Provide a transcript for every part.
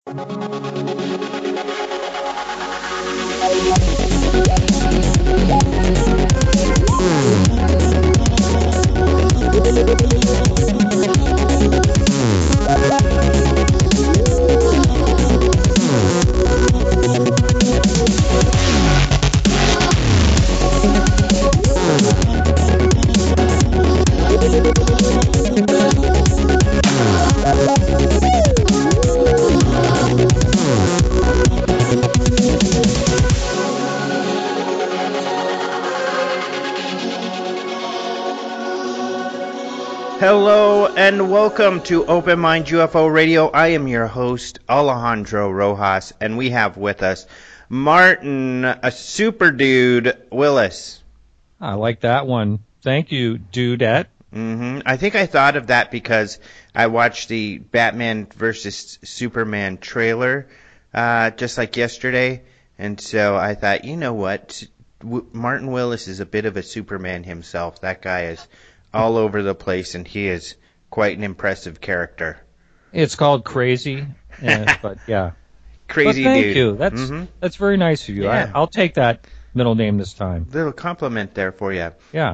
Hello and welcome to Open Mind UFO Radio. I am your host, Alejandro Rojas, and we have with us Martin, a super dude, Willis. I like that one. Thank you, Dudette. I think I thought of that because I watched the Batman vs. Superman trailer just like yesterday, and so I thought, you know what, Martin Willis is a bit of a Superman himself. That guy is all over the place, and he is quite an impressive character. It's called Crazy, but yeah. Crazy but thank dude. you. That's very nice of you. Yeah. I'll take that middle name this time. Little compliment there for you. Yeah.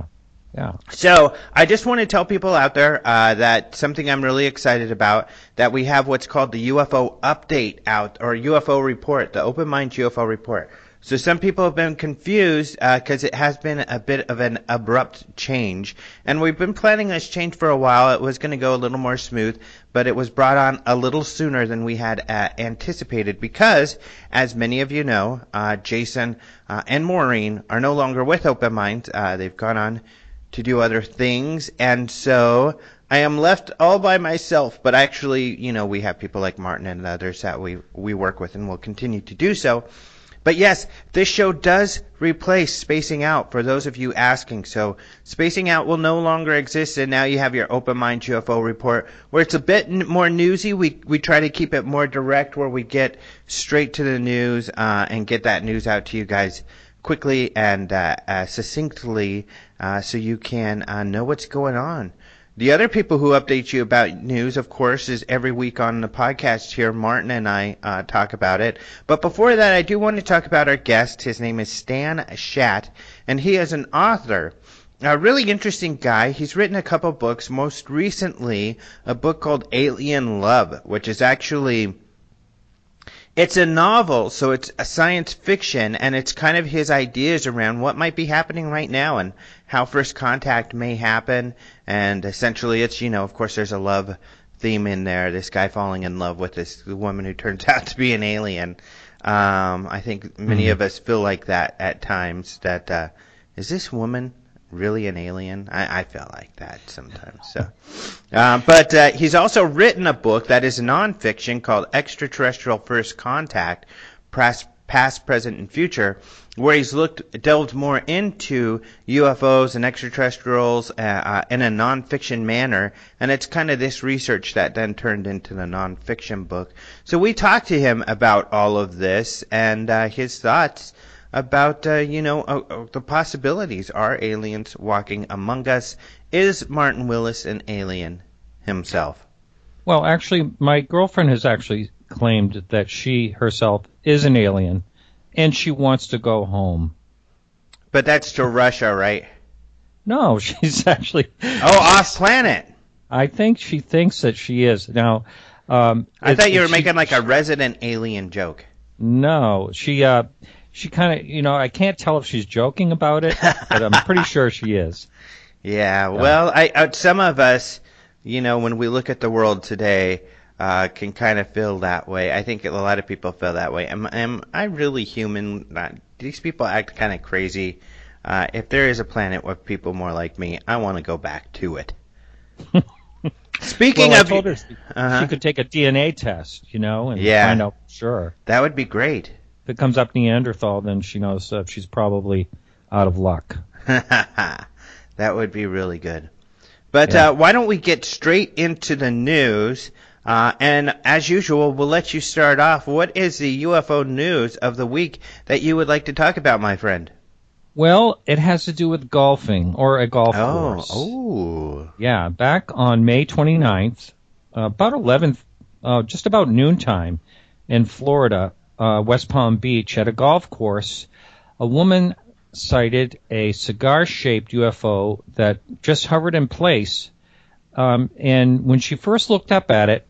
So I just want to tell people out there that something I'm really excited about, that we have what's called the UFO update out, or UFO report, the Open Mind UFO report. So some people have been confused because it has been a bit of an abrupt change. And we've been planning this change for a while. It was going to go a little more smooth, but it was brought on a little sooner than we had anticipated because, as many of you know, Jason and Maureen are no longer with Open Mind. They've gone on to do other things. And so I am left all by myself. But actually, you know, we have people like Martin and others that we work with and will continue to do so. But yes, this show does replace Spacing Out, for those of you asking. So Spacing Out will no longer exist, and now you have your Open Mind UFO report, where it's a bit more newsy. We try to keep it more direct, where we get straight to the news and get that news out to you guys quickly and succinctly so you can know what's going on. The other people who update you about news, of course, is every week on the podcast here. Martin and I talk about it. But before that, I do want to talk about our guest. His name is Stan Schatt, and he is an author. A really interesting guy. He's written a couple books, most recently a book called Alien Love, which is actually... It's a novel, so it's a science fiction, and it's kind of his ideas around what might be happening right now and how first contact may happen. And essentially it's, you know, of course there's a love theme in there, this guy falling in love with this woman who turns out to be an alien. I think many of us feel like that at times, that is this woman really an alien? I feel like that sometimes. So, but he's also written a book that is nonfiction called Extraterrestrial First Contact, Past, Present, and Future, where he's delved more into UFOs and extraterrestrials in a nonfiction manner, and it's kind of this research that then turned into the nonfiction book. So we talked to him about all of this and his thoughts about, the possibilities. Are aliens walking among us? Is Martin Willis an alien himself? Well, actually, my girlfriend has actually claimed that she herself is an alien, and she wants to go home. But that's to Russia, right? No, she's actually... Oh, off-planet! I think she thinks that she is. Now, I thought you were making like a resident alien joke. No, she kind of, I can't tell if she's joking about it, but I'm pretty sure she is. Yeah, well, some of us, when we look at the world today, can kind of feel that way. I think a lot of people feel that way. Am I really human? These people act kind of crazy. If there is a planet with people more like me, I want to go back to it. Speaking of... I told her she could take a DNA test, and find out for sure. That would be great. If it comes up Neanderthal, then she knows she's probably out of luck. That would be really good. But why don't we get straight into the news? And as usual, we'll let you start off. What is the UFO news of the week that you would like to talk about, my friend? Well, it has to do with golfing, or a golf course. Oh. Yeah, back on May 29th, about 11th, just about noontime, in Florida, West Palm Beach, at a golf course, a woman sighted a cigar-shaped UFO that just hovered in place. And when she first looked up at it,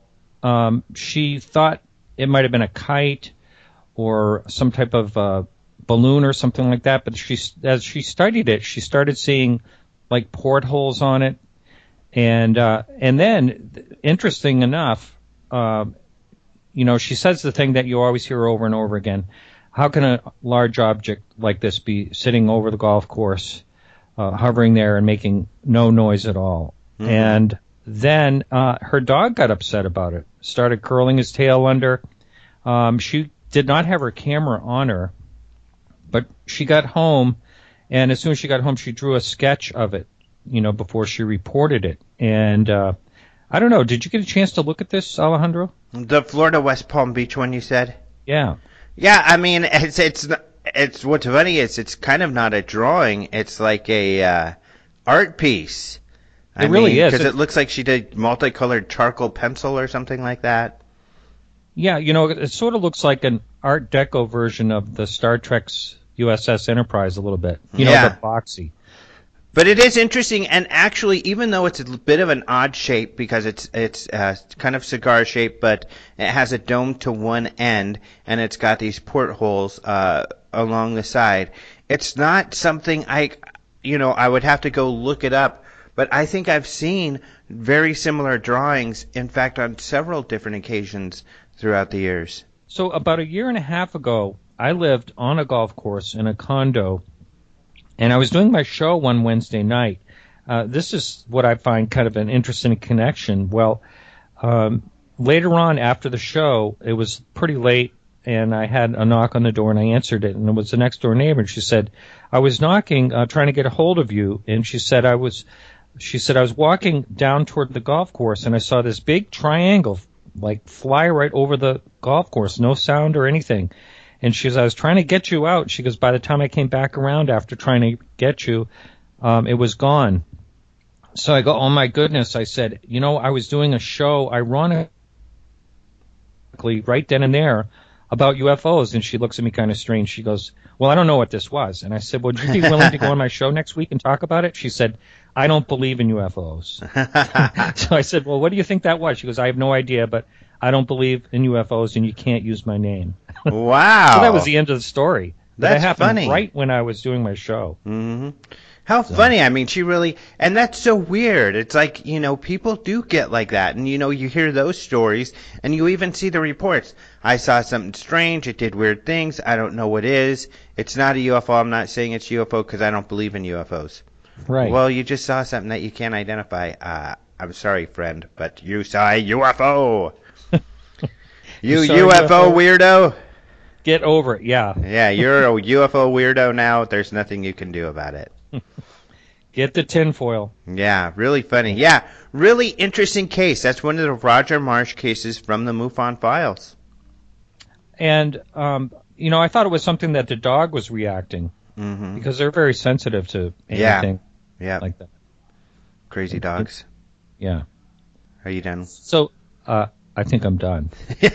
she thought it might have been a kite or some type of balloon or something like that. But as she studied it, she started seeing like portholes on it. And then, interesting enough, she says the thing that you always hear over and over again. How can a large object like this be sitting over the golf course, hovering there and making no noise at all? Mm-hmm. And then her dog got upset about it, started curling his tail under. She did not have her camera on her, but she got home, and as soon as she got home, she drew a sketch of it, before she reported it. And I don't know, did you get a chance to look at this, Alejandro? The Florida West Palm Beach one you said? Yeah. Yeah, I mean, it's what's funny is it's kind of not a drawing. It's like a art piece. It really is. Because it looks like she did multicolored charcoal pencil or something like that. Yeah, it sort of looks like an Art Deco version of the Star Trek's USS Enterprise a little bit. The boxy. But it is interesting, and actually, even though it's a bit of an odd shape because it's kind of cigar shaped, but it has a dome to one end, and it's got these portholes along the side. It's not something I would have to go look it up, but I think I've seen very similar drawings, in fact, on several different occasions throughout the years. So about a year and a half ago, I lived on a golf course in a condo. And I was doing my show one Wednesday night. This is what I find kind of an interesting connection. Well, later on after the show, it was pretty late, and I had a knock on the door, and I answered it, and it was the next door neighbor. And she said, "I was knocking, trying to get a hold of you." And she said, I was walking down toward the golf course, and I saw this big triangle like fly right over the golf course, no sound or anything. And she goes, "I was trying to get you out." She goes, "By the time I came back around after trying to get you, it was gone." So I go, "Oh my goodness." I said, I was doing a show, ironically, right then and there about UFOs. And she looks at me kind of strange. She goes, "Well, I don't know what this was." And I said, "Would you be willing to go on my show next week and talk about it?" She said, "I don't believe in UFOs." So I said, "Well, what do you think that was?" She goes, "I have no idea, but I don't believe in UFOs, and you can't use my name." Wow. So that was the end of the story. That happened funny. Right when I was doing my show. Mm-hmm. How funny. I mean, she really, and that's so weird. It's like, people do get like that. And, you hear those stories, and you even see the reports. I saw something strange. It did weird things. I don't know what it is. It's not a UFO. I'm not saying it's UFO because I don't believe in UFOs. Right. Well, you just saw something that you can't identify. I'm sorry, friend, but you saw a UFO. You UFO weirdo. Get over it, yeah. Yeah, you're a UFO weirdo now. There's nothing you can do about it. Get the tinfoil. Yeah, really funny. Yeah, really interesting case. That's one of the Roger Marsh cases from the MUFON files. And, I thought it was something that the dog was reacting. Mm-hmm. Because they're very sensitive to anything like that. Crazy dogs. Yeah. Are you done? So, I think I'm done.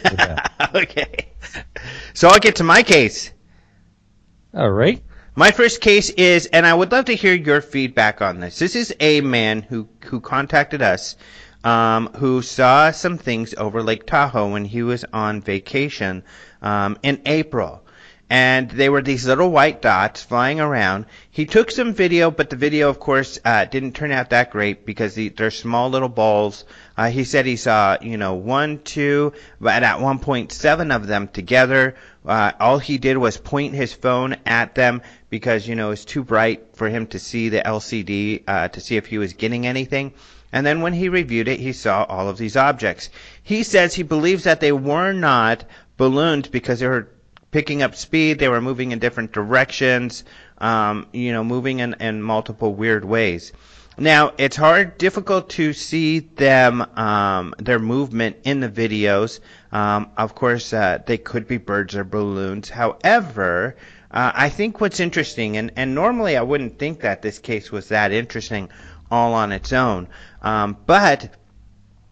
Okay. So I'll get to my case. All right. My first case is, and I would love to hear your feedback on this. This is a man who contacted us, who saw some things over Lake Tahoe when he was on vacation in April. And they were these little white dots flying around. He took some video, but the video, of course, didn't turn out that great because they're small little balls. He said he saw, 1, 2, but at one point 7 of them together. All he did was point his phone at them because, it was too bright for him to see the LCD to see if he was getting anything. And then when he reviewed it, he saw all of these objects. He says he believes that they were not balloons because they were picking up speed, they were moving in different directions, moving in multiple weird ways. Now, it's difficult to see them, their movement in the videos. Of course, they could be birds or balloons. However, I think what's interesting, and normally I wouldn't think that this case was that interesting all on its own, but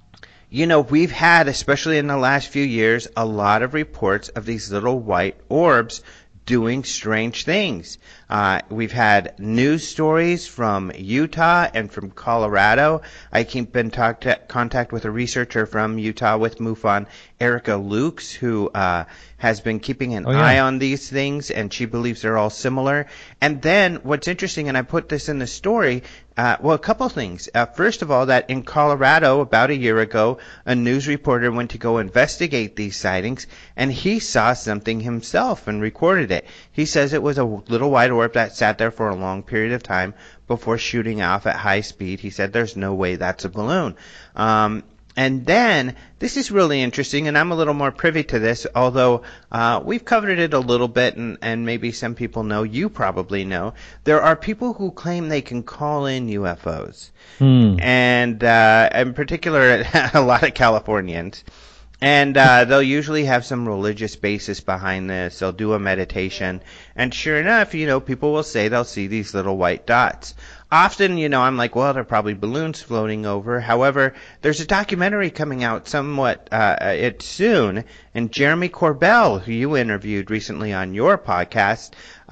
We've had, especially in the last few years, a lot of reports of these little white orbs doing strange things. We've had news stories from Utah and from Colorado. I keep in contact with a researcher from Utah with MUFON, Erica Lukes, who has been keeping an eye on these things, and she believes they're all similar. And then what's interesting, and I put this in the story, a couple things. First of all, that in Colorado about a year ago, a news reporter went to go investigate these sightings, and he saw something himself and recorded it. He says it was a little white orb that sat there for a long period of time before shooting off at high speed. He said there's no way that's a balloon. And then, this is really interesting, and I'm a little more privy to this, although we've covered it a little bit, and maybe some people know, you probably know. There are people who claim they can call in UFOs, and in particular, a lot of Californians. And they'll usually have some religious basis behind this. They'll do a meditation. And sure enough, people will say they'll see these little white dots. Often, I'm like, well, they're probably balloons floating over. However, there's a documentary coming out somewhat soon, and Jeremy Corbell, who you interviewed recently on your podcast,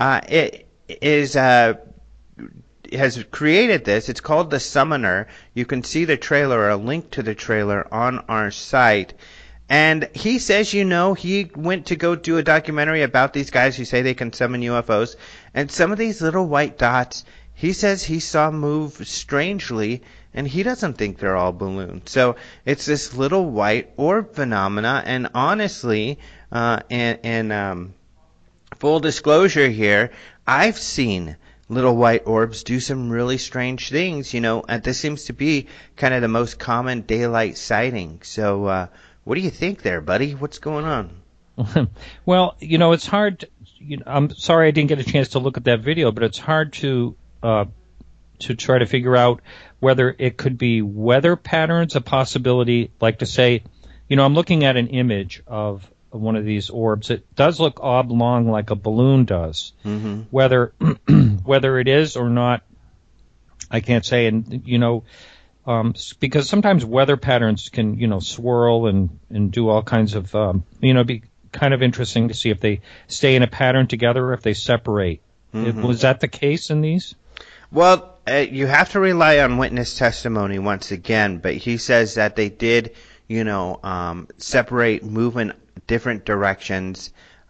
has created this. It's called The Summoner. You can see the trailer, a link to the trailer on our site. And he says, he went to go do a documentary about these guys who say they can summon UFOs. And some of these little white dots, he says he saw move strangely, and he doesn't think they're all balloons. So it's this little white orb phenomena. And honestly, in full disclosure here, I've seen little white orbs do some really strange things, and this seems to be kind of the most common daylight sighting. So, what do you think there, buddy? What's going on? Well, it's hard. I'm sorry I didn't get a chance to look at that video, but it's hard to try to figure out whether it could be weather patterns, a possibility. Like to say, I'm looking at an image of one of these orbs. It does look oblong like a balloon does. Mm-hmm. Whether it is or not, I can't say. And because sometimes weather patterns can, swirl and do all kinds of, be kind of interesting to see if they stay in a pattern together or if they separate. Mm-hmm. Was that the case in these? Well, you have to rely on witness testimony once again, but he says that they did, separate, move in different directions,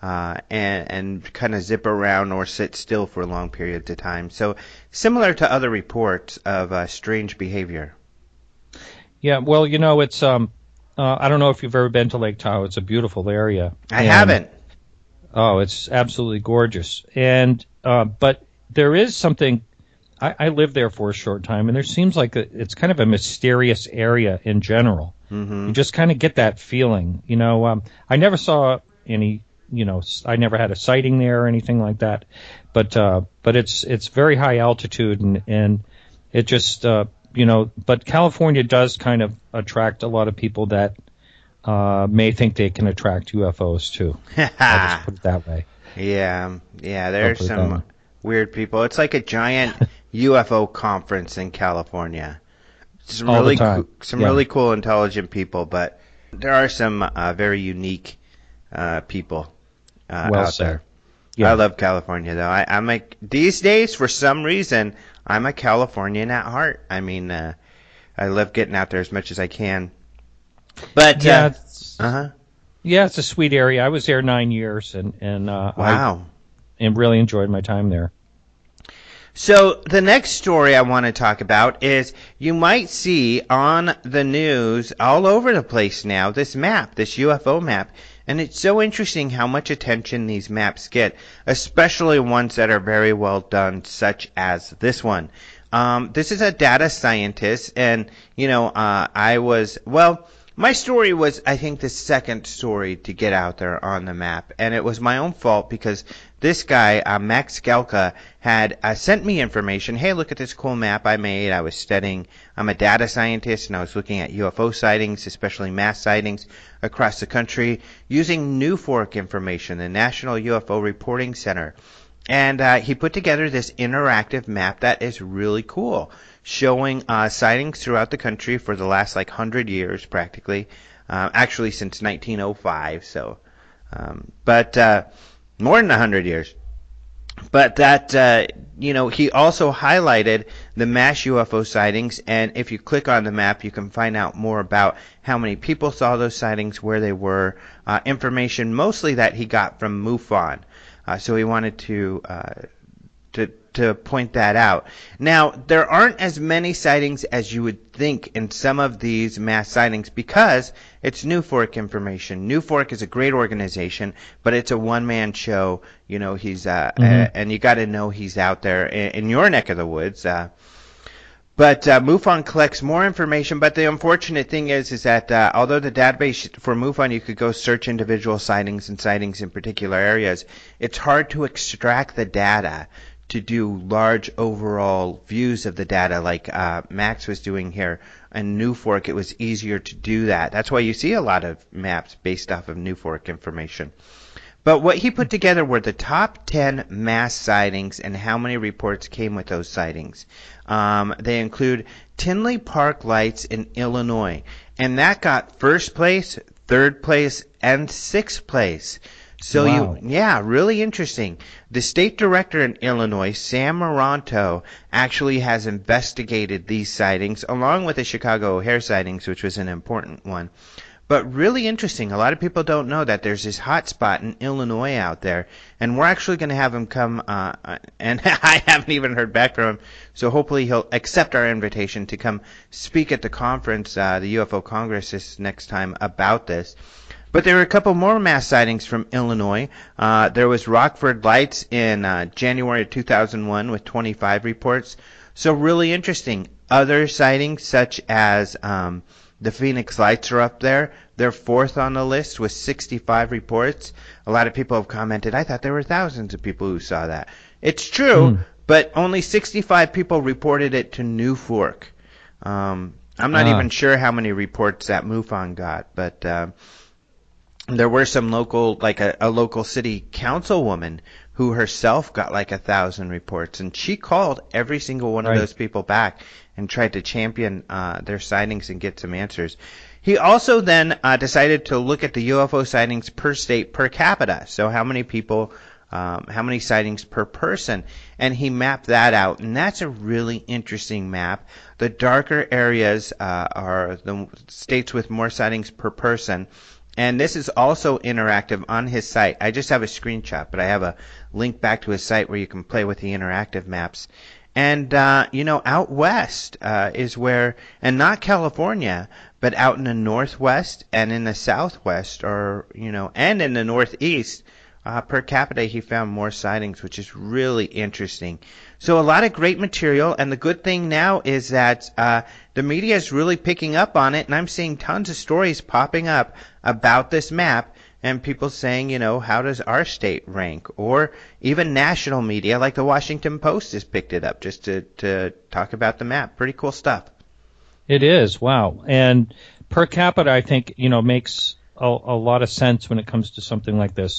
and kind of zip around or sit still for long periods of time. So similar to other reports of strange behavior. Yeah, well, it's I don't know if you've ever been to Lake Tahoe. It's a beautiful area. I haven't. Oh, it's absolutely gorgeous. And but there is something. I lived there for a short time, and there seems like it's kind of a mysterious area in general. Mm-hmm. You just kind of get that feeling. I never saw any. I never had a sighting there or anything like that. But it's very high altitude, and it just But California does kind of attract a lot of people that may think they can attract UFOs too. I'll just put it that way. Yeah. There's some weird people. It's like a giant UFO conference in California. Some really cool, intelligent people, but there are some very unique people out there. Yeah. I love California, though. I'm like, these days, for some reason, I'm a Californian at heart. I mean, I love getting out there as much as I can. But it's a sweet area. I was there 9 years, and wow, and really enjoyed my time there. So the next story I want to talk about is you might see on the news all over the place now this map, this UFO map. And it's so interesting how much attention these maps get, especially ones that are very well done, such as this one. This is a data scientist, and, my story was, I think, the second story to get out there on the map, and it was my own fault because this guy, Max Gelka, had sent me information. Hey, look at this cool map I made. I was studying. I'm a data scientist, and I was looking at UFO sightings, especially mass sightings across the country, using NUFORC information, the National UFO Reporting Center. And he put together this interactive map that is really cool, showing sightings throughout the country for the last 100 years practically, actually since 1905. So, but more than 100 years. But that, he also highlighted the mass UFO sightings, and if you click on the map, you can find out more about how many people saw those sightings, where they were, information mostly that he got from MUFON. So he wanted to point that out. Now, there aren't as many sightings as you would think in some of these mass sightings because it's NUFORC information. NUFORC is a great organization, but it's a one-man show. He's and you got to know he's out there in your neck of the woods. But MUFON collects more information, but the unfortunate thing is that although the database for MUFON, you could go search individual sightings and sightings in particular areas, it's hard to extract the data to do large overall views of the data like Max was doing here. And NUFORC, it was easier to do that. That's why you see a lot of maps based off of NUFORC information. But what he put together were the top 10 mass sightings and how many reports came with those sightings. They include Tinley Park Lights in Illinois, and that got first place, third place, and sixth place. So wow. Really interesting. The state director in Illinois, Sam Moranto, actually has investigated these sightings along with the Chicago O'Hare sightings, which was an important one. But really interesting. A lot of people don't know that there's this hot spot in Illinois out there, and we're actually going to have him come, and I haven't even heard back from him, so hopefully he'll accept our invitation to come speak at the conference, the UFO Congress, this next time about this. But there were a couple more mass sightings from Illinois. There was Rockford Lights in January of 2001 with 25 reports. So really interesting. Other sightings such as the Phoenix Lights are up there. They're fourth on the list with 65 reports. A lot of people have commented, I thought there were thousands of people who saw that. It's true, but only 65 people reported it to NUFORC. I'm not even sure how many reports that MUFON got, but there were some local, like a local city councilwoman who herself got 1,000 reports, and she called every single one of those people back and tried to champion their sightings and get some answers. He also then decided to look at the UFO sightings per state per capita, so how many people, how many sightings per person, and he mapped that out, and that's a really interesting map. The darker areas are the states with more sightings per person. And this is also interactive on his site. I just have a screenshot, but I have a link back to his site where you can play with the interactive maps. And, out west is where, and not California, but out in the northwest and in the southwest, or, and in the northeast, per capita he found more sightings, which is really interesting. So a lot of great material, and the good thing now is that the media is really picking up on it, and I'm seeing tons of stories popping up about this map, and people saying, how does our state rank? Or even national media like the Washington Post has picked it up just to talk about the map. Pretty cool stuff. It is, wow. And per capita, I think, makes a lot of sense when it comes to something like this.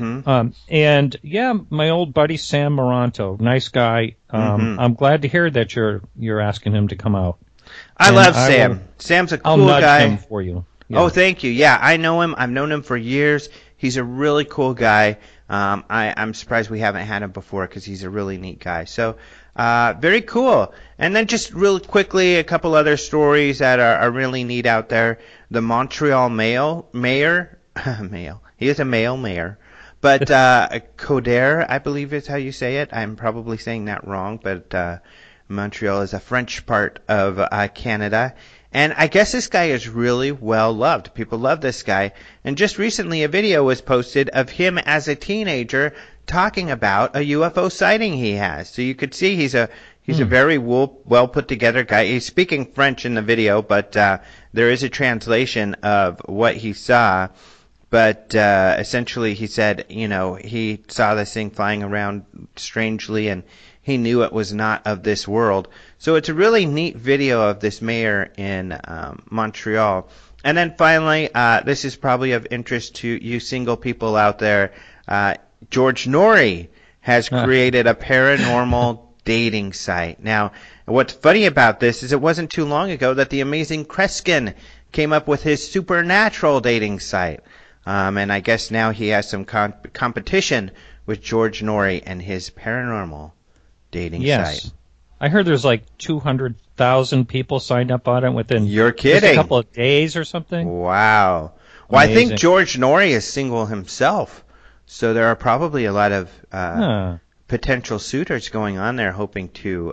Mm-hmm. My old buddy Sam Moranto, nice guy. I'm glad to hear that you're asking him to come out. I love Sam. Sam's a cool I'll nudge guy. him for you. Yeah. Oh, thank you. Yeah, I know him. I've known him for years. He's a really cool guy. I'm surprised we haven't had him before because he's a really neat guy. So, very cool. And then just really quickly, a couple other stories that are really neat out there. The Montreal mayor, he is a male mayor, but Coder, I believe is how you say it. I'm probably saying that wrong, but Montreal is a French part of Canada. And I guess this guy is really well loved. People love this guy. And just recently a video was posted of him as a teenager talking about a UFO sighting he has. So you could see he's a very well put together guy. He's speaking French in the video, but there is a translation of what he saw. But essentially he said, he saw this thing flying around strangely, and he knew it was not of this world. So it's a really neat video of this mayor in Montreal. And then finally, this is probably of interest to you single people out there. George Norrie has created a paranormal dating site. Now, what's funny about this is it wasn't too long ago that the amazing Kreskin came up with his supernatural dating site. And I guess now he has some competition with George Norrie and his paranormal dating site. I heard there's like 200,000 people signed up on it within You're kidding. Just a couple of days or something. Wow. Well, I think George Norrie is single himself, so there are probably a lot of potential suitors going on there hoping to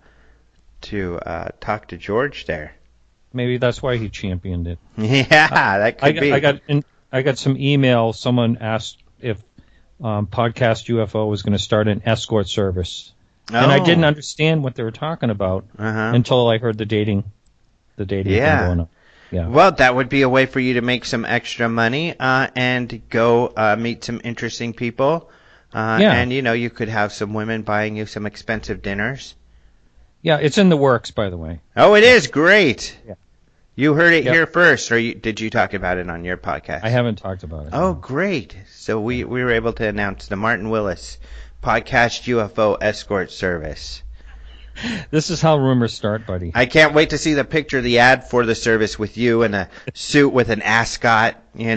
talk to George there. Maybe that's why he championed it. Yeah, that could be. I got some email. Someone asked if Podcast UFO was going to start an escort service. And I didn't understand what they were talking about until I heard the dating thing going on. Yeah. Well, that would be a way for you to make some extra money and go meet some interesting people. And, you could have some women buying you some expensive dinners. Yeah, it's in the works, by the way. Oh, it is? Great. Yeah. You heard it here first, or did you talk about it on your podcast? I haven't talked about it. Oh, great. So we were able to announce the Martin Willis Podcast UFO Escort Service. This is how rumors start, buddy. I can't wait to see the picture of the ad for the service with you in a suit with an ascot,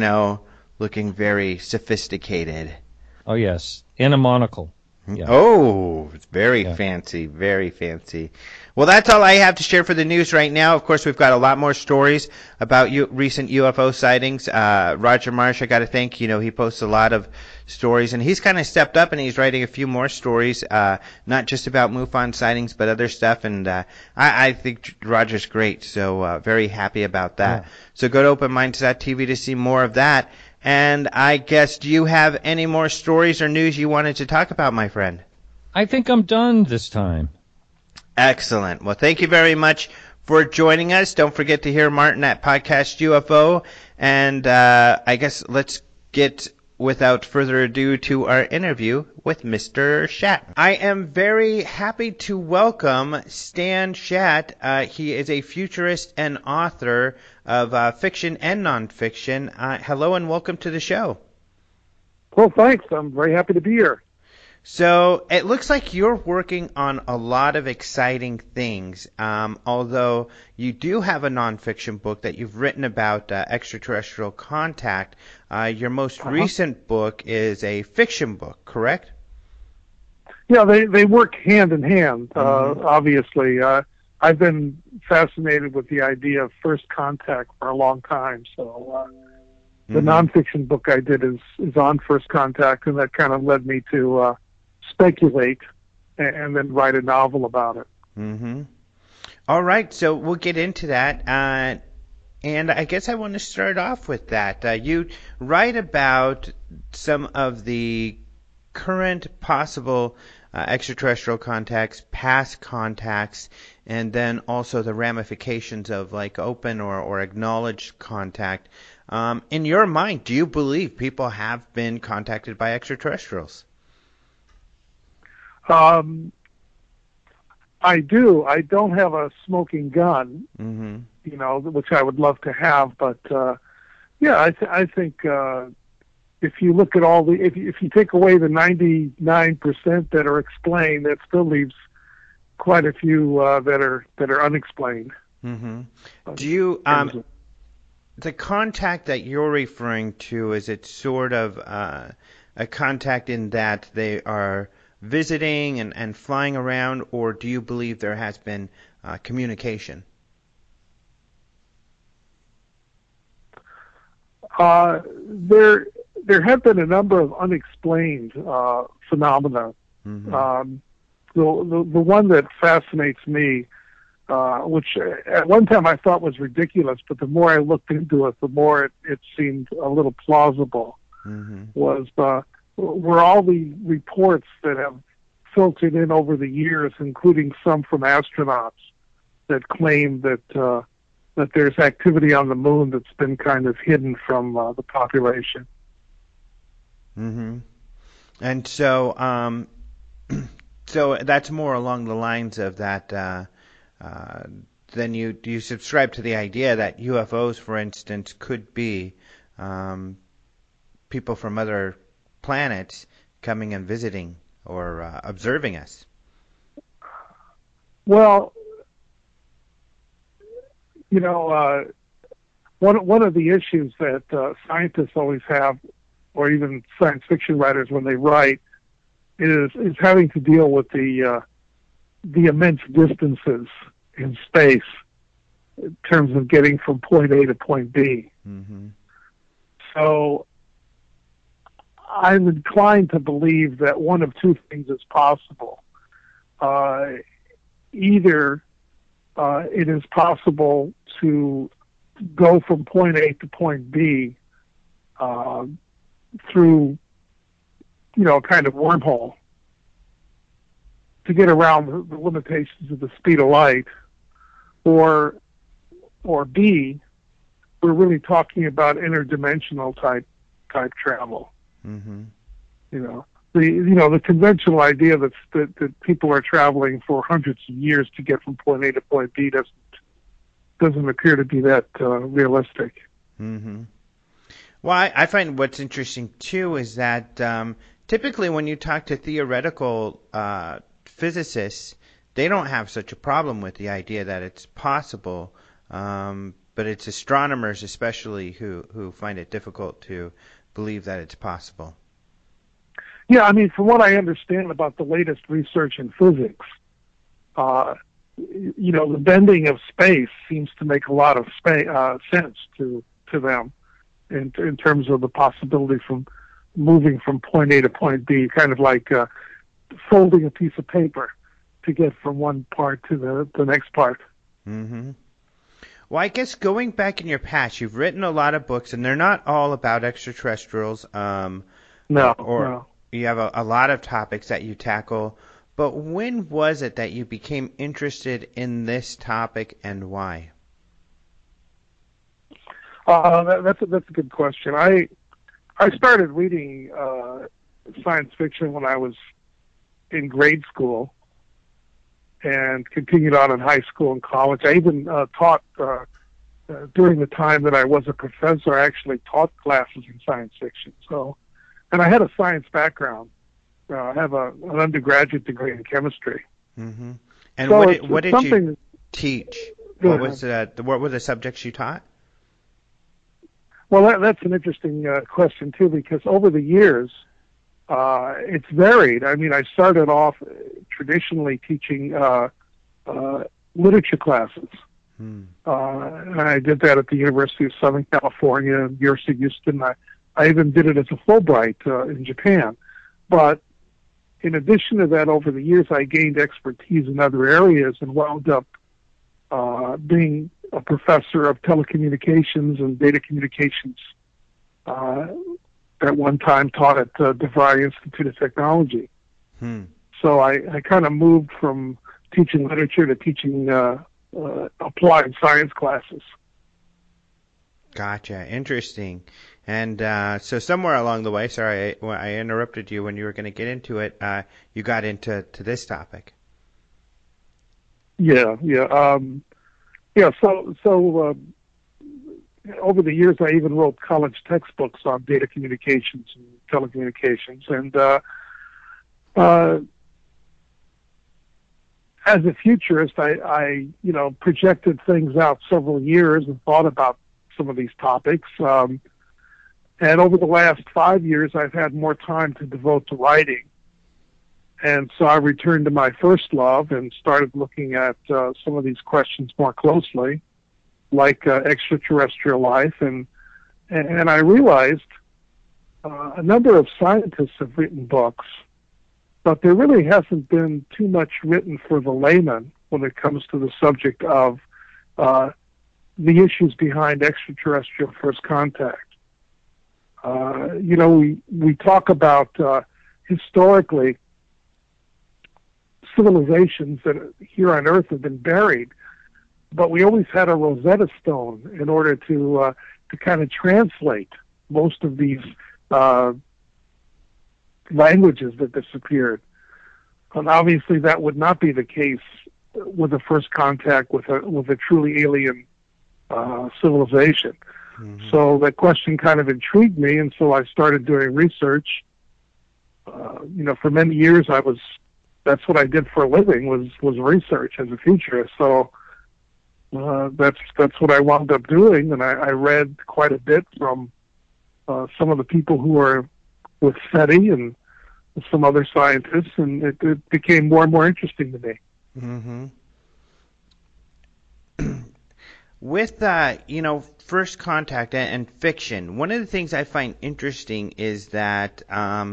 looking very sophisticated. Oh, yes. And a monocle. Yeah. Oh, it's very fancy, very fancy. Well, that's all I have to share for the news right now. Of course, we've got a lot more stories about recent UFO sightings. Roger Marsh, I got to thank, he posts a lot of stories, and he's kind of stepped up, and he's writing a few more stories, not just about MUFON sightings, but other stuff, and I think Roger's great, so very happy about that. Yeah. So go to OpenMinds.tv to see more of that. And I guess, do you have any more stories or news you wanted to talk about, my friend? I think I'm done this time. Excellent. Well, thank you very much for joining us. Don't forget to hear Martin at Podcast UFO. And I guess let's get, without further ado, to our interview with Mr. Schatt. I am very happy to welcome Stan Schatt. He is a futurist and author of fiction and nonfiction. Hello and welcome to the show. Well, thanks. I'm very happy to be here. So it looks like you're working on a lot of exciting things, although you do have a nonfiction book that you've written about extraterrestrial contact. Your most recent book is a fiction book, correct? Yeah, they work hand in hand, obviously. I've been fascinated with the idea of first contact for a long time, so the nonfiction book I did is on first contact, and that kind of led me to speculate and then write a novel about it. Mm-hmm. All right, so we'll get into that. And I guess I want to start off with that. You write about some of the current possible extraterrestrial contacts, past contacts, and then also the ramifications of like open or acknowledged contact. In your mind, do you believe people have been contacted by extraterrestrials? I do. I don't have a smoking gun, which I would love to have. But I think if you look at all the, if you take away the 99% that are explained, that still leaves quite a few that are unexplained. Mm-hmm. Do you the contact that you're referring to, is it sort of a contact in that they are visiting and flying around, or do you believe there has been communication? There have been a number of unexplained phenomena. Mm-hmm. The one that fascinates me, which at one time I thought was ridiculous, but the more I looked into it, the more it seemed a little plausible, were all the reports that have filtered in over the years, including some from astronauts that claim that there's activity on the moon that's been kind of hidden from the population. Mm-hmm. And so, so that's more along the lines of that. Then you subscribe to the idea that UFOs, for instance, could be people from other planets coming and visiting observing us? Well, you know, one of the issues that scientists always have, or even science fiction writers when they write, is having to deal with the immense distances in space in terms of getting from point A to point B. Mm-hmm. So I'm inclined to believe that one of two things is possible. Either it is possible to go from point A to point B through, you know, a kind of wormhole to get around the limitations of the speed of light, or B, we're really talking about interdimensional type travel. Mm-hmm. The conventional idea that people are traveling for hundreds of years to get from point A to point B doesn't appear to be that realistic. Mm-hmm. Well, I find what's interesting too is that typically when you talk to theoretical physicists, they don't have such a problem with the idea that it's possible, but it's astronomers especially who find it difficult to believe that it's possible. Yeah, I mean, from what I understand about the latest research in physics, the bending of space seems to make a lot of sense to them in terms of the possibility from moving from point A to point B, kind of like folding a piece of paper to get from one part to the next part. Mm-hmm. Well, I guess going back in your past, you've written a lot of books, and they're not all about extraterrestrials. No. You have a lot of topics that you tackle. But when was it that you became interested in this topic, and why? That's a good question. I started reading science fiction when I was in grade school, and continued on in high school and college. I even taught during the time that I was a professor. I actually taught classes in science fiction. And I had a science background. I have an undergraduate degree in chemistry. Mm-hmm. And so what did you teach? What were the subjects you taught? Well, that's an interesting question too, because over the years, it's varied. I mean, I started off traditionally teaching literature classes. And I did that at the University of Southern California, University of Houston. I even did it as a Fulbright in Japan. But in addition to that, over the years, I gained expertise in other areas and wound up being a professor of telecommunications and data communications. At one time taught at DeVry Institute of Technology. So I kind of moved from teaching literature to teaching applied science classes. Gotcha. Interesting. And so somewhere along the way, sorry, I interrupted you when you were going to get into it, you got into this topic. Yeah. So over the years, I even wrote college textbooks on data communications and telecommunications. And as a futurist, I projected things out several years and thought about some of these topics. And over the last 5 years, I've had more time to devote to writing. And so I returned to my first love and started looking at some of these questions more closely, like extraterrestrial life. And I realized a number of scientists have written books, but there really hasn't been too much written for the layman when it comes to the subject of the issues behind extraterrestrial first contact. We talk about historically civilizations that here on Earth have been buried, but we always had a Rosetta Stone in order to kind of translate most of these languages that disappeared. And obviously, that would not be the case with the first contact with a truly alien civilization. Mm-hmm. So that question kind of intrigued me, and so I started doing research. for many years that's what I did for a living was research as a futurist. So that's what I wound up doing, and I read quite a bit from some of the people who are with SETI and some other scientists, and it became more and more interesting to me. Mm-hmm. With First Contact and fiction, one of the things I find interesting is that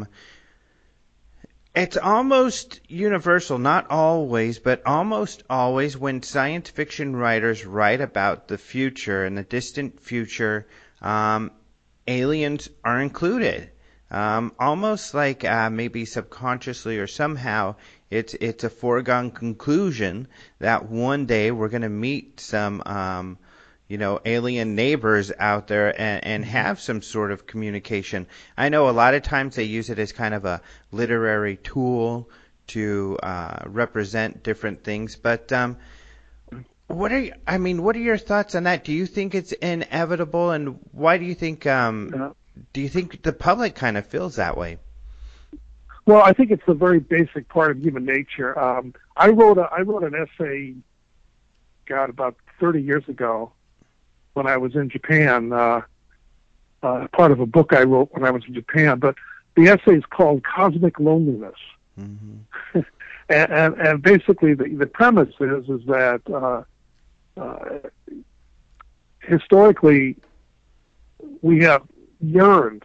it's almost universal, not always, but almost always when science fiction writers write about the future and the distant future, aliens are included. Almost like maybe subconsciously or somehow it's a foregone conclusion that one day we're going to meet some alien neighbors out there and have some sort of communication. I know a lot of times they use it as kind of a literary tool to represent different things, but what are your thoughts on that? Do you think it's inevitable, and why do you think the public kind of feels that way? Well, I think it's a very basic part of human nature. I wrote an essay, about 30 years ago, when I was in Japan, part of a book I wrote when I was in Japan. But the essay is called "Cosmic Loneliness," mm-hmm. and basically the premise is that historically we have yearned,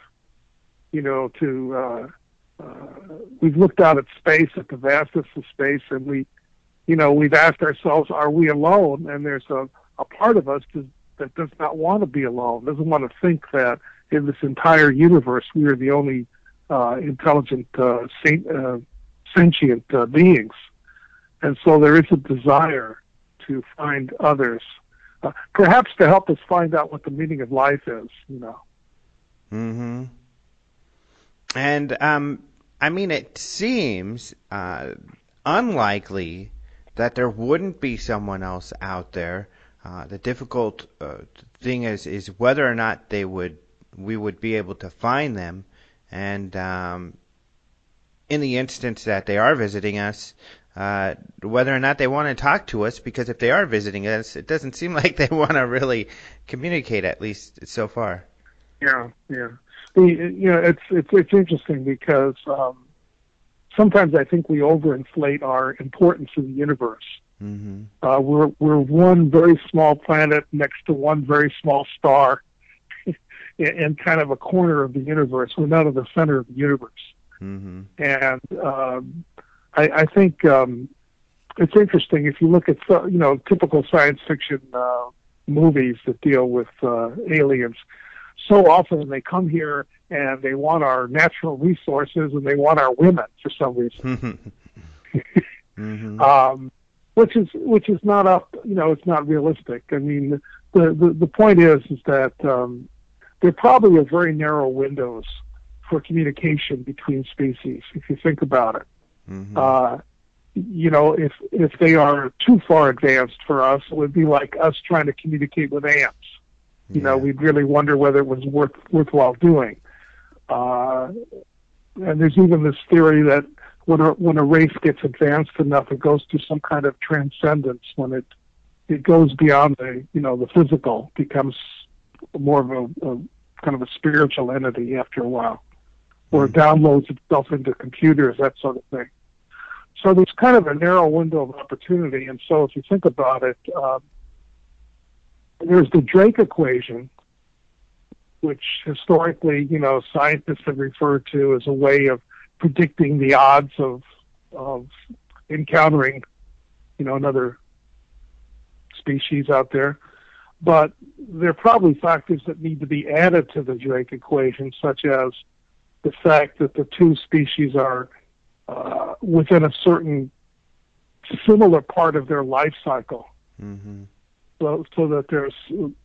we've looked out at space, at the vastness of space, and we've asked ourselves, are we alone? And there's a part of us that does not want to be alone, doesn't want to think that in this entire universe we are the only intelligent, sentient beings. And so there is a desire to find others, perhaps to help us find out what the meaning of life is, Mm-hmm. And, it seems unlikely that there wouldn't be someone else out there. The difficult thing is whether or not we would be able to find them, and in the instance that they are visiting us, whether or not they want to talk to us, because if they are visiting us, it doesn't seem like they want to really communicate, at least so far. Yeah. It's interesting because sometimes I think we overinflate our importance in the universe. Mm-hmm. We're one very small planet next to one very small star in kind of a corner of the universe. We're not at the center of the universe. Mm-hmm. And I think it's interesting if you look at typical science fiction movies that deal with aliens. So often they come here and they want our natural resources and they want our women for some reason. Mm-hmm. Which is not up, it's not realistic. I mean, the point is that there probably are very narrow windows for communication between species, if you think about it. Mm-hmm. If they are too far advanced for us, it would be like us trying to communicate with ants. We'd really wonder whether it was worthwhile doing. And there's even this theory that when a race gets advanced enough, it goes to some kind of transcendence. When it goes beyond the physical, becomes more of a kind of a spiritual entity after a while, or it downloads itself into computers, that sort of thing. So there's kind of a narrow window of opportunity. And so if you think about it, there's the Drake equation, which historically, scientists have referred to as a way of predicting the odds of encountering, another species out there. But there are probably factors that need to be added to the Drake equation, such as the fact that the two species are within a certain similar part of their life cycle. Mm-hmm. So that there's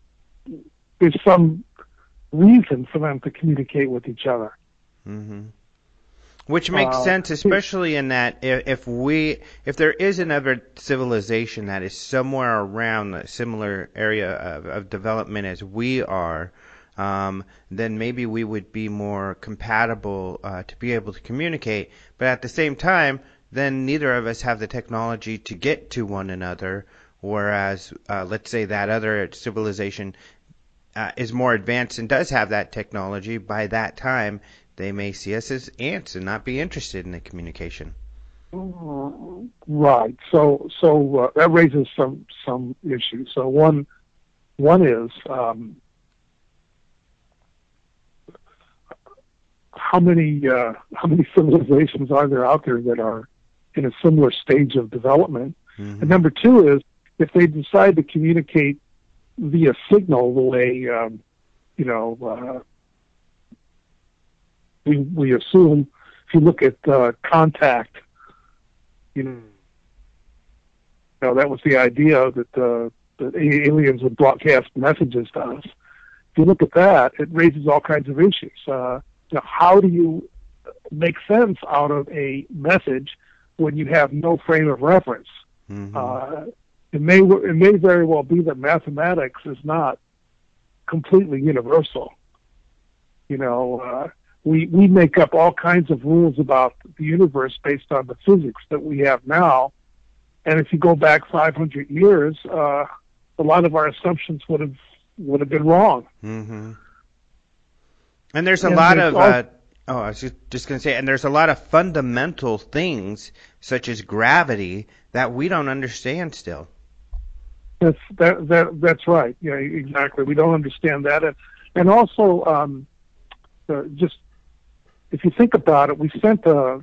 some reason for them to communicate with each other. Mm-hmm. Which makes sense, especially in that if there is another civilization that is somewhere around a similar area of development as we are, then maybe we would be more compatible to be able to communicate. But at the same time, then neither of us have the technology to get to one another. Whereas, let's say that other civilization is more advanced and does have that technology. By that time, they may see us as ants and not be interested in the communication. Right. So that raises some issues. So one is how many civilizations are there out there that are in a similar stage of development? Mm-hmm. And number two is, if they decide to communicate via signal the way we assume, if you look at contact, that was the idea that aliens would broadcast messages to us. If you look at that, it raises all kinds of issues. How do you make sense out of a message when you have no frame of reference? Mm-hmm. It may very well be that mathematics is not completely universal. We make up all kinds of rules about the universe based on the physics that we have now. And if you go back 500 years, a lot of our assumptions would have been wrong. Mm-hmm. And there's a lot of I was just going to say, and there's a lot of fundamental things such as gravity that we don't understand still. That's right. Yeah, exactly. We don't understand that, and also just if you think about it, we sent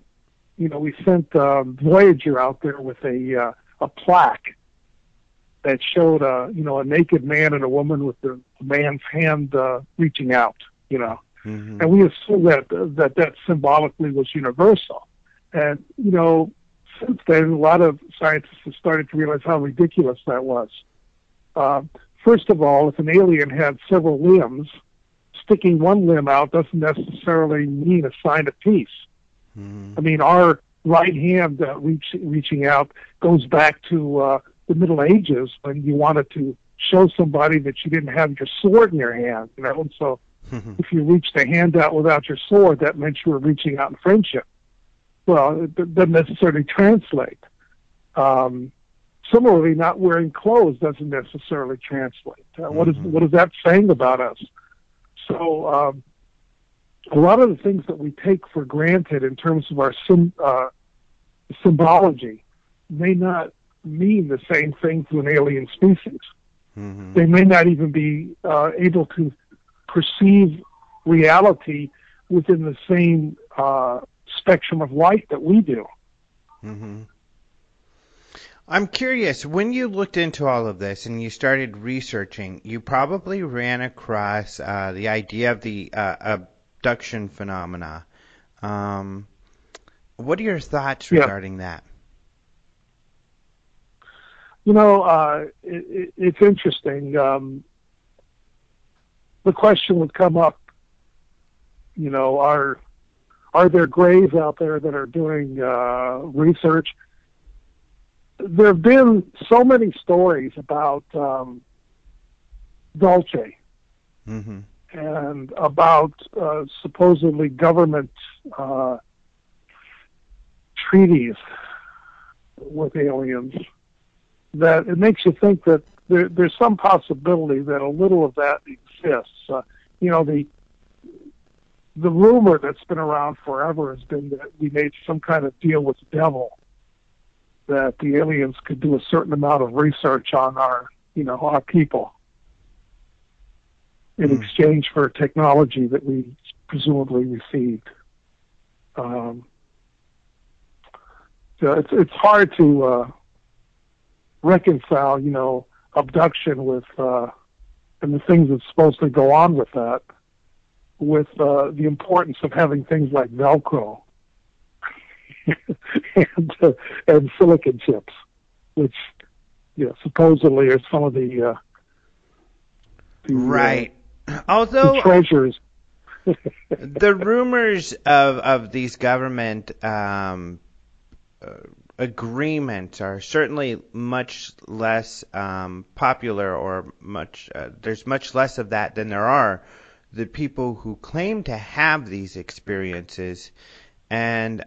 Voyager out there with a plaque that showed a naked man and a woman with the man's hand reaching out. Mm-hmm. And we assume that symbolically was universal. And since then, a lot of scientists have started to realize how ridiculous that was. First of all, if an alien had several limbs, sticking one limb out doesn't necessarily mean a sign of peace. Mm-hmm. I mean, our right hand reaching out goes back to the Middle Ages when you wanted to show somebody that you didn't have your sword in your hand. And so if you reached a hand out without your sword, that meant you were reaching out in friendship. Well, it doesn't necessarily translate. Similarly, not wearing clothes doesn't necessarily translate. What is that saying about us? So a lot of the things that we take for granted in terms of our symbology may not mean the same thing to an alien species. Mm-hmm. They may not even be able to perceive reality within the same spectrum of light that we do. Mm-hmm. I'm curious, when you looked into all of this and you started researching, you probably ran across the idea of the abduction phenomena. What are your thoughts regarding that? It's interesting. The question would come up, are there graves out there that are doing research? There have been so many stories about Dulce mm-hmm. and about supposedly government treaties with aliens that it makes you think that there's some possibility that a little of that exists. The rumor that's been around forever has been that we made some kind of deal with the devil, that the aliens could do a certain amount of research on our people in exchange for technology that we presumably received. So it's hard to reconcile, abduction with and the things that supposedly go on with that, with the importance of having things like Velcro and silicon chips, which supposedly are some of the right. Although the treasures. The rumors of these government agreements are certainly much less popular, or there's much less of that than there are the people who claim to have these experiences, and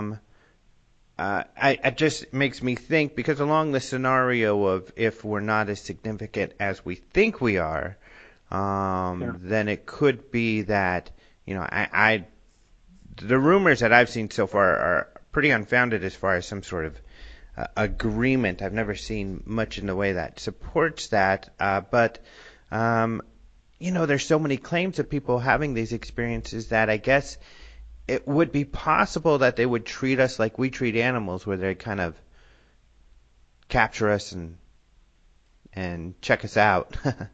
it just makes me think, because along the scenario of if we're not as significant as we think we are, then it could be that, the rumors that I've seen so far are pretty unfounded as far as some sort of agreement. I've never seen much in the way that supports that, but there's so many claims of people having these experiences that I guess it would be possible that they would treat us like we treat animals, where they kind of capture us and check us out.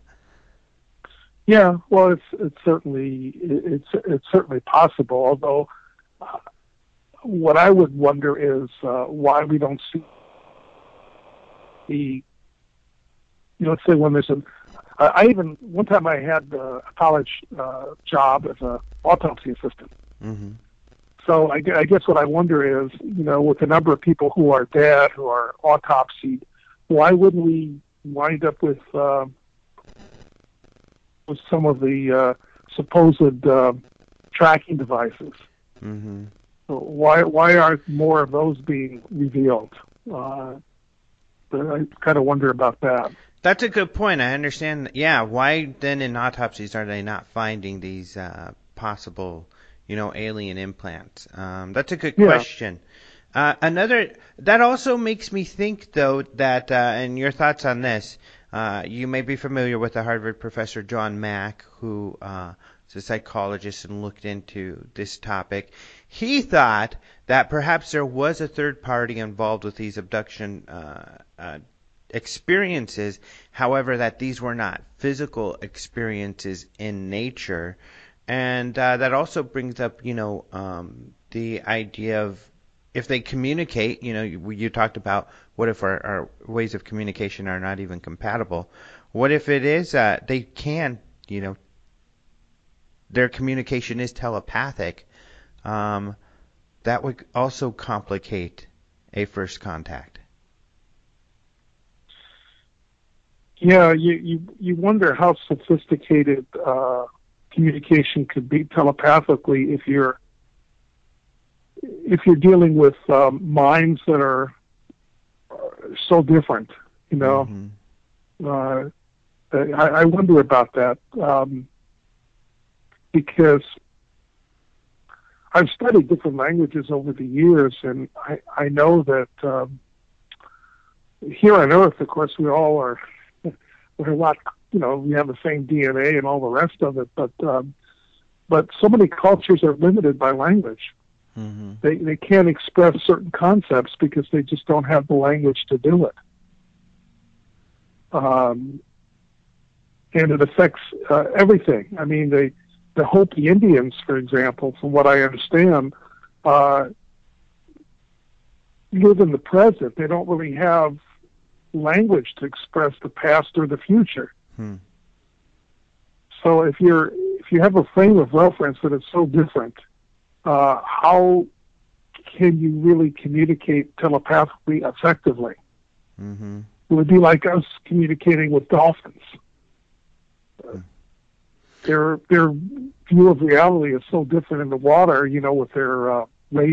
Yeah, well, it's certainly possible. Although, what I would wonder is why we don't see the, let's say when there's one time I had a college job as an autopsy assistant. Mm-hmm. So I guess what I wonder is, with the number of people who are dead, who are autopsied, why wouldn't we wind up with some of the supposed tracking devices? Mm-hmm. So why aren't more of those being revealed? But I kind of wonder about that. That's a good point. I understand. Yeah, why then in autopsies are they not finding these possible, alien implants? That's a good question. That also makes me think, though, that, and your thoughts on this, you may be familiar with the Harvard professor John Mack, who is a psychologist and looked into this topic. He thought that perhaps there was a third party involved with these abduction experiences, however, that these were not physical experiences in nature. And that also brings up, the idea of if they communicate, you talked about what if our ways of communication are not even compatible. What if it is they can, their communication is telepathic? That would also complicate a first contact. Yeah, you wonder how sophisticated communication could be telepathically if you're dealing with minds that are so different. Mm-hmm. I wonder about that because I've studied different languages over the years, and I know that here on Earth, of course, we all are. We're a lot, we have the same DNA and all the rest of it, but so many cultures are limited by language. Mm-hmm. They can't express certain concepts because they just don't have the language to do it. And it affects everything. I mean, the Hopi Indians, for example, from what I understand, live in the present. They don't really have language to express the past or the future. So if you have a frame of reference that is so different, how can you really communicate telepathically effectively? Mm-hmm. It would be like us communicating with dolphins. Their view of reality is so different in the water, with their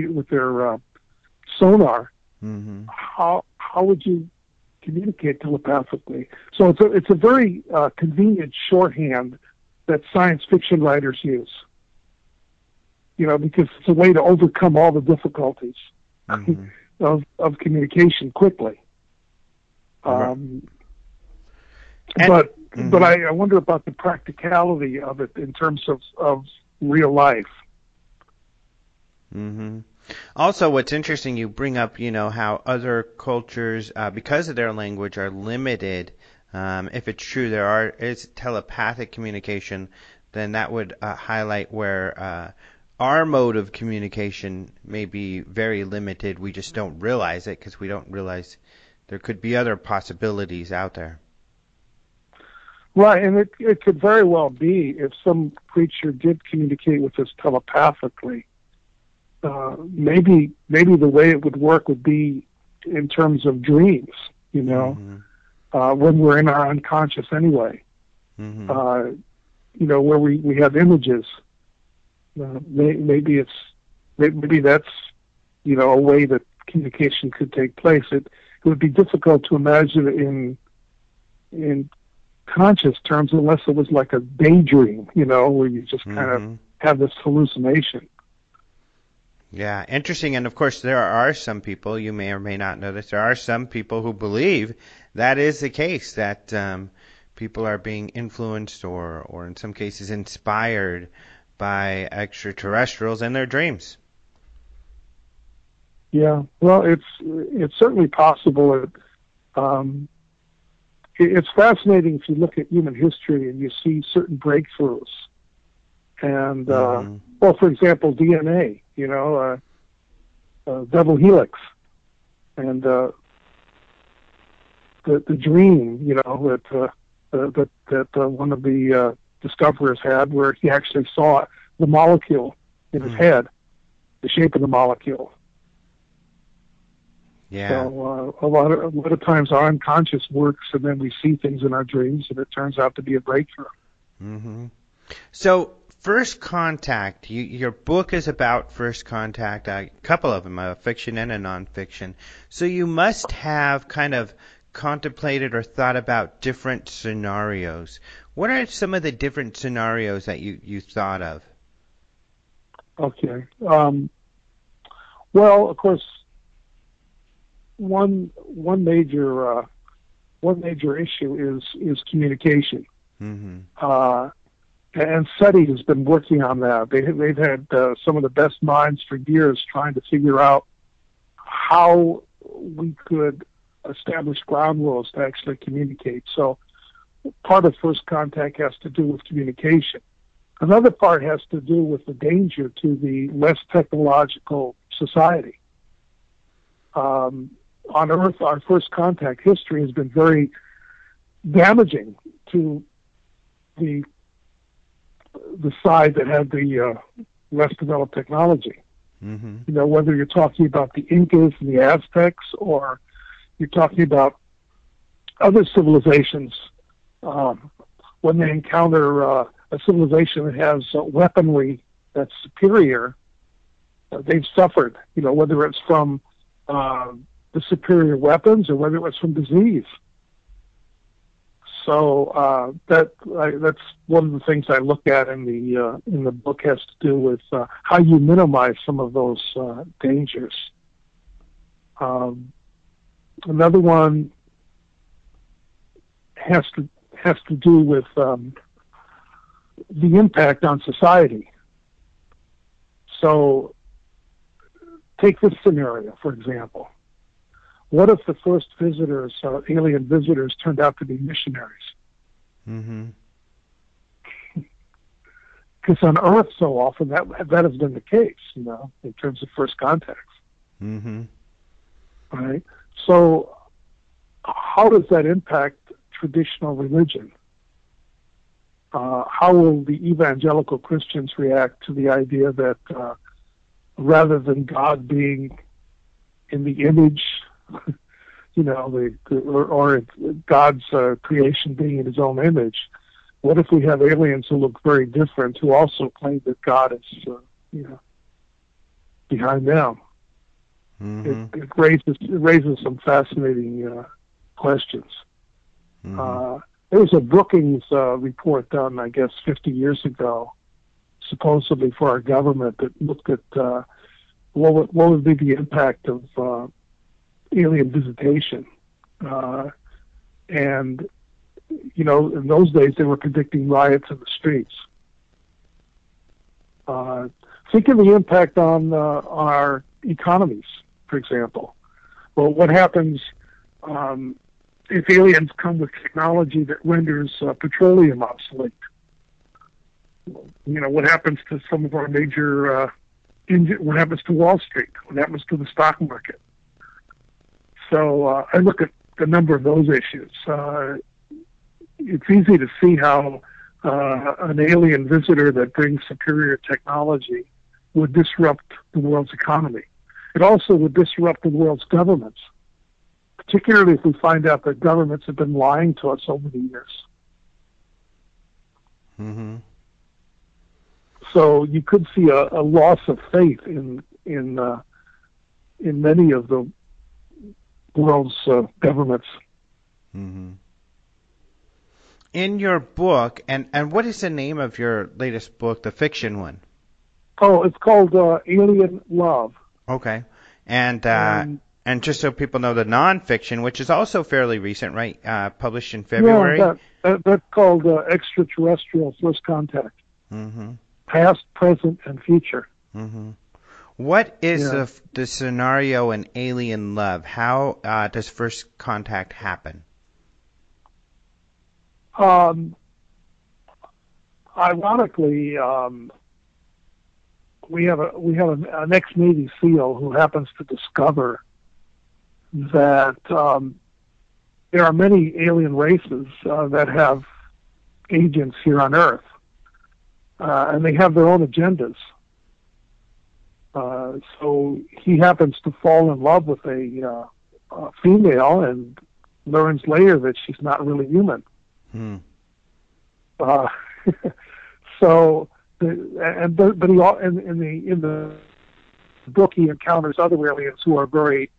sonar. Mm-hmm. How would you communicate telepathically? So it's a very convenient shorthand that science fiction writers use. Because it's a way to overcome all the difficulties mm-hmm. of communication quickly. But I wonder about the practicality of it in terms of real life. Mm-hmm. Also, what's interesting, you bring up, how other cultures, because of their language, are limited. If it's true there is telepathic communication, then that would highlight where our mode of communication may be very limited. We just don't realize it because we don't realize there could be other possibilities out there. Right, and it could very well be if some creature did communicate with us telepathically. Maybe the way it would work would be in terms of dreams, Mm-hmm. When we're in our unconscious anyway. Mm-hmm. where we have images. Maybe that's a way that communication could take place. It would be difficult to imagine in conscious terms unless it was like a daydream, where you just kind of have this hallucination. Yeah, interesting. And of course, there are some people, you may or may not know this, there are some people who believe that is the case, that people are being influenced or in some cases inspired by extraterrestrials in their dreams. Yeah, well, it's certainly possible. It's fascinating if you look at human history and you see certain breakthroughs. And, well, for example, DNA, double helix. And the dream, that one of the discoverers had, where he actually saw the molecule in his head, the shape of the molecule. Yeah. So a lot of times our unconscious works, and then we see things in our dreams, and it turns out to be a breakthrough. Mm-hmm. So, First Contact, your book is about First Contact, a couple of them, fiction and a nonfiction. So you must have kind of contemplated or thought about different scenarios. What are some of the different scenarios that you thought of? Okay. Well, of course, one major issue is communication. Mm-hmm. And SETI has been working on that. They've had some of the best minds for years trying to figure out how we could establish ground rules to actually communicate. So part of First Contact has to do with communication. Another part has to do with the danger to the less technological society. On Earth, our First Contact history has been very damaging to the side that had the less developed technology. Mm-hmm. Whether you're talking about the Incas and the Aztecs, or you're talking about other civilizations, when they encounter a civilization that has weaponry that's superior, they've suffered, whether it's from the superior weapons or whether it's from disease. So that's one of the things I look at in the book, has to do with how you minimize some of those dangers. Another one has to do with the impact on society. So take this scenario, for example. What if the first visitors, alien visitors, turned out to be missionaries? Mm-hmm. Because on Earth, so often that has been the case, in terms of first contacts. Mm-hmm. Right. So, how does that impact traditional religion? How will the evangelical Christians react to the idea that rather than God being in the image, or God's creation being in his own image, what if we have aliens who look very different, who also claim that God is, behind them? Mm-hmm. It raises some fascinating questions. Mm-hmm. There was a Brookings report done, I guess, 50 years ago, supposedly for our government, that looked at what would be the impact of alien visitation. And, in those days they were predicting riots in the streets. Think of the impact on our economies, for example. Well, what happens if aliens come with technology that renders petroleum obsolete? What happens to some of our major, what happens to Wall Street? What happens to the stock market? So I look at a number of those issues. It's easy to see how an alien visitor that brings superior technology would disrupt the world's economy. It also would disrupt the world's governments, particularly if we find out that governments have been lying to us over the years. Mm-hmm. So you could see a loss of faith in many of the world's governments. Mm-hmm. In your book, and what is the name of your latest book, the fiction one? Oh, it's called Alien Love. Okay. And just so people know, the nonfiction, which is also fairly recent, right? Published in February. Yeah, that's called Extraterrestrial First Contact. Mm-hmm. Past, present, and future. Mm-hmm. What is the scenario in Alien Love? How does first contact happen? Ironically, we have an ex-Navy SEAL who happens to discover that there are many alien races that have agents here on Earth, and they have their own agendas. So he happens to fall in love with a female and learns later that she's not really human. Hmm. So, but he in the book he encounters other aliens who are very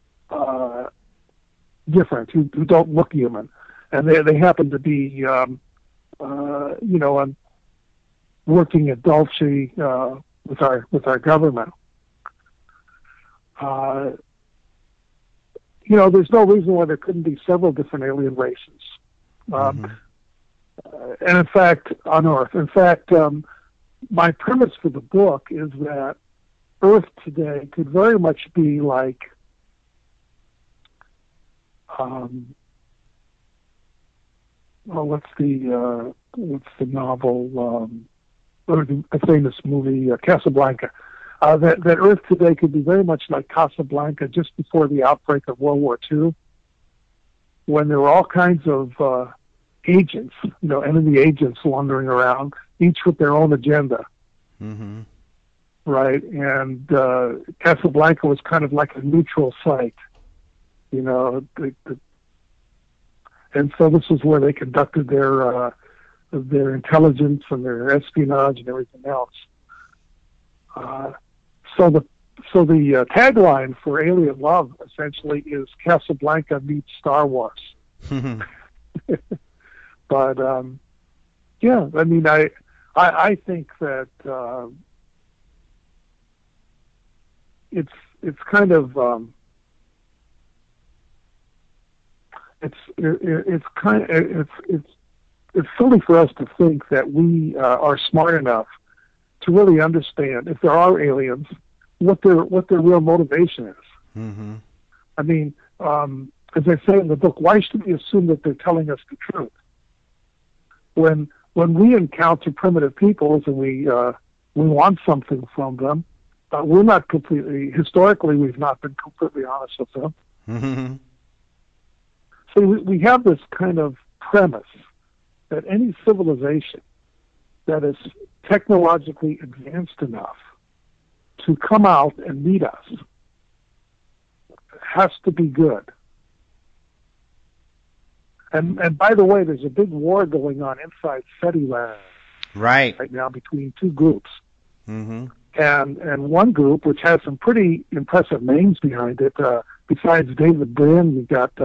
different, who don't look human, and they happen to be working at Dulce with our government. There's no reason why there couldn't be several different alien races. And in fact, on Earth. In fact, my premise for the book is that Earth today could very much be like what's the novel or a famous movie, Casablanca. That Earth today could be very much like Casablanca just before the outbreak of World War II, when there were all kinds of agents, enemy agents wandering around, each with their own agenda. Mm-hmm. Right? And Casablanca was kind of like a neutral site, and so this is where they conducted their intelligence and their espionage and everything else. So the tagline for Alien Love essentially is Casablanca meets Star Wars. But I mean, I think that it's kind of it's silly for us to think that we are smart enough to really understand, if there are aliens, what their real motivation is. Mm-hmm. I mean, as I say in the book, why should we assume that they're telling us the truth? When we encounter primitive peoples and we want something from them, we're not historically, we've not been completely honest with them. Mm-hmm. So we have this kind of premise that any civilization that is technologically advanced enough to come out and meet us has to be good. And by the way, there's a big war going on inside SETI Lab right now between two groups. Mm-hmm. And one group, which has some pretty impressive names behind it, besides David Brin, you've got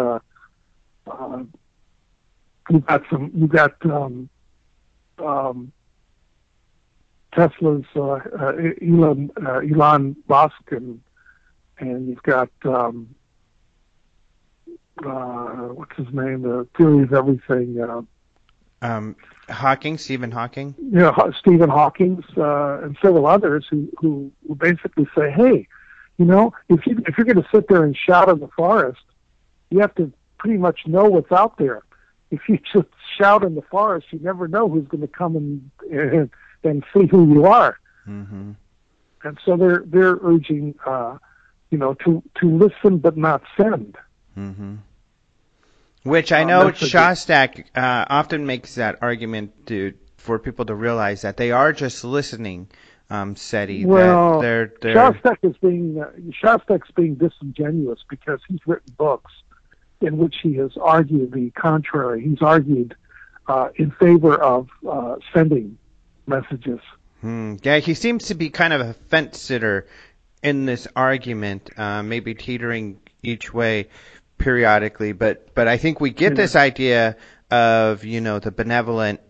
Tesla's Elon Musk, and you've got what's his name, the theory of everything. Stephen Hawking. Stephen Hawking and several others who basically say, hey, if you're going to sit there and shout in the forest, you have to pretty much know what's out there. If you just shout in the forest, you never know who's going to come and see who you are. Mm-hmm. And so they're urging, to listen but not send. Mm-hmm. Which I know Shostak often makes that argument for people to realize that they are just listening. SETI. Well, they're Shostak's being disingenuous because he's written books in which he has argued the contrary. He's argued in favor of sending messages. Yeah, he seems to be kind of a fence sitter in this argument, maybe teetering each way periodically. But I think we get this idea of the benevolent,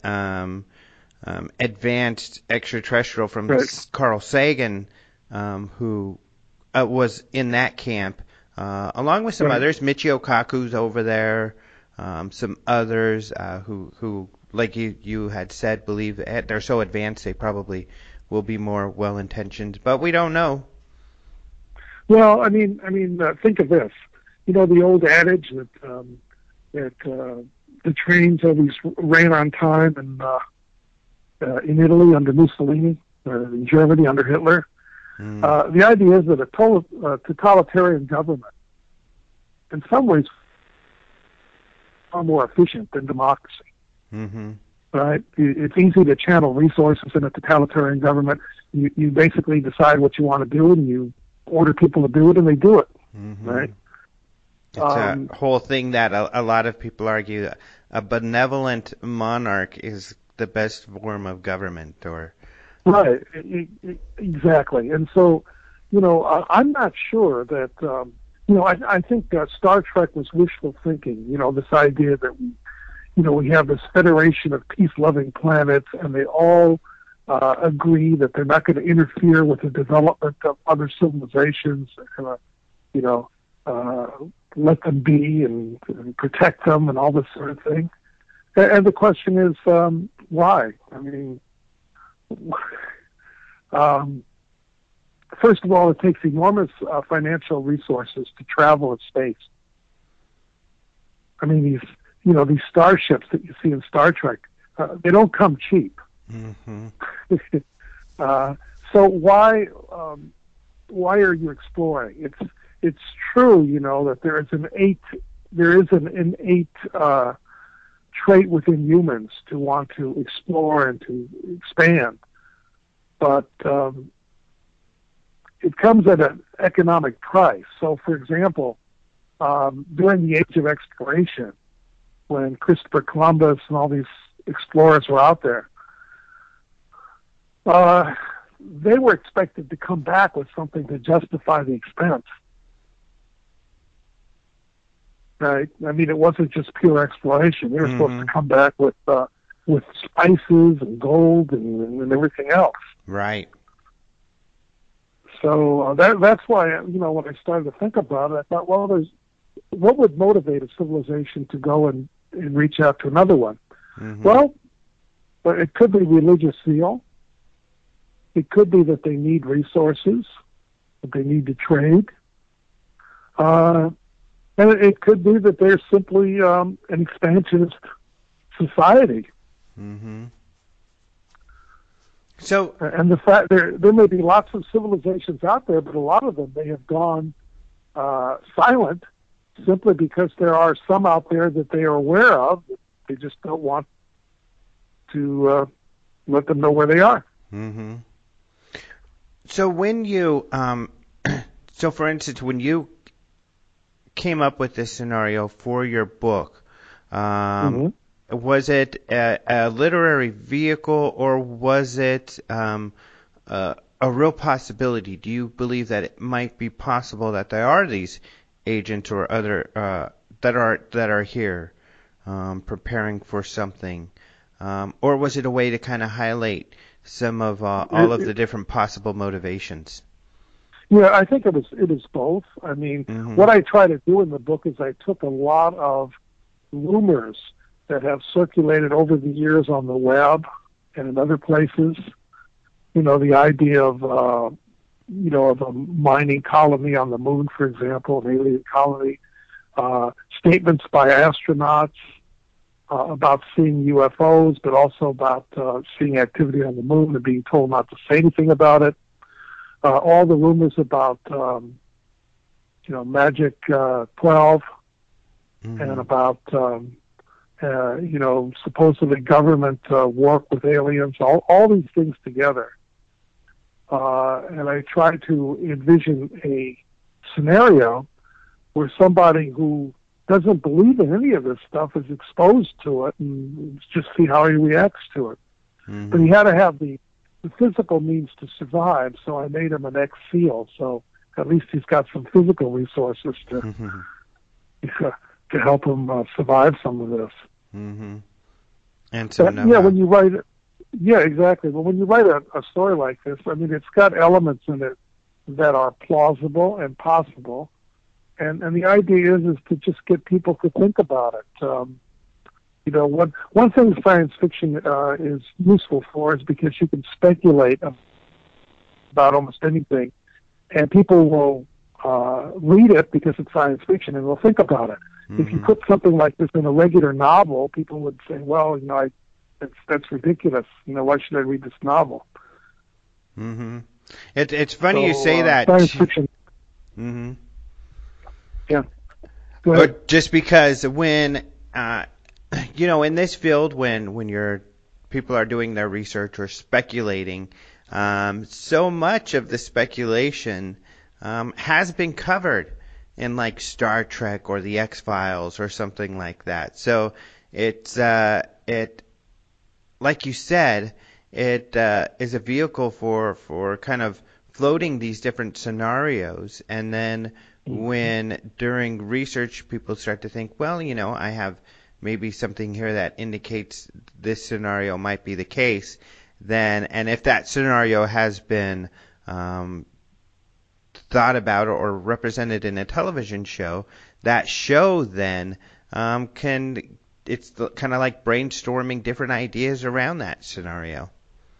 advanced extraterrestrial from Carl Sagan, who was in that camp, along with some others. Michio Kaku's over there. Some others who, like you had said, believe that they're so advanced they probably will be more well-intentioned, but we don't know. Well, I mean, think of this. The old adage that the trains always ran on time, in Italy under Mussolini, or in Germany under Hitler. The idea is that a totalitarian government, in some ways, far more efficient than democracy. Right? It's easy to channel resources in a totalitarian government. You basically decide what you want to do, and you order people to do it, and they do it. Right? It's a whole thing that a lot of people argue a benevolent monarch is the best form of government, or right, exactly. And so, I'm not sure that. I think Star Trek was wishful thinking. This idea that we have this federation of peace-loving planets, and they all agree that they're not going to interfere with the development of other civilizations. They're going to, let them be and protect them and all this sort of thing. And the question is, why? I mean, first of all, it takes enormous financial resources to travel in space. I mean, these starships that you see in Star Trek, they don't come cheap. So why are you exploring? It's true, that there is an innate trait within humans to want to explore and to expand, but it comes at an economic price. So, for example, during the Age of Exploration, when Christopher Columbus and all these explorers were out there, they were expected to come back with something to justify the expense. Right? I mean, it wasn't just pure exploration. They were supposed to come back with spices and gold and everything else. Right. So that's why, when I started to think about it, I thought, well, what would motivate a civilization to go and reach out to another one? Well, it could be religious zeal. It could be that they need resources, that they need to trade. And it could be that they're simply an expansionist society. So, and the fact there may be lots of civilizations out there, but a lot of them may have gone silent simply because there are some out there that they are aware of. They just don't want to let them know where they are. So when you, so for instance, when you came up with this scenario for your book, was it a literary vehicle, or was it a real possibility? Do you believe that it might be possible that there are these agents or other that are here preparing for something, or was it a way to kind of highlight some of all of the different possible motivations? Yeah, I think it is both. I mean, what I try to do in the book is I took a lot of rumors that have circulated over the years on the web and in other places. The idea of, of a mining colony on the moon, for example, an alien colony, statements by astronauts about seeing UFOs, but also about seeing activity on the moon and being told not to say anything about it. All the rumors about, Magic 12 and about, supposedly government work with aliens, all these things together. And I try to envision a scenario where somebody who doesn't believe in any of this stuff is exposed to it and just see how he reacts to it. Mm-hmm. But he had to have the physical means to survive, so I made him an ex-SEAL, so at least he's got some physical resources to to help him survive some of this. Mm-hmm. And so when you write it, yeah, exactly. But when you write a story like this, I mean, it's got elements in it that are plausible and possible, and the idea is to just get people to think about it. One thing science fiction is useful for is because you can speculate about almost anything, and people will read it because it's science fiction and will think about it. Mm-hmm. If you put something like this in a regular novel, people would say, well, that's ridiculous. Why should I read this novel? Mm-hmm. It's funny you say that. Science fiction. Mm-hmm. Yeah. Go ahead. But just because when, in this field, when people are doing their research or speculating, so much of the speculation has been covered in like Star Trek or the X-Files or something like that. So it's like you said, it is a vehicle for kind of floating these different scenarios, and then when during research people start to think, well, I have maybe something here that indicates this scenario might be the case, then, and if that scenario has been thought about or represented in a television show, that show then it's kind of like brainstorming different ideas around that scenario.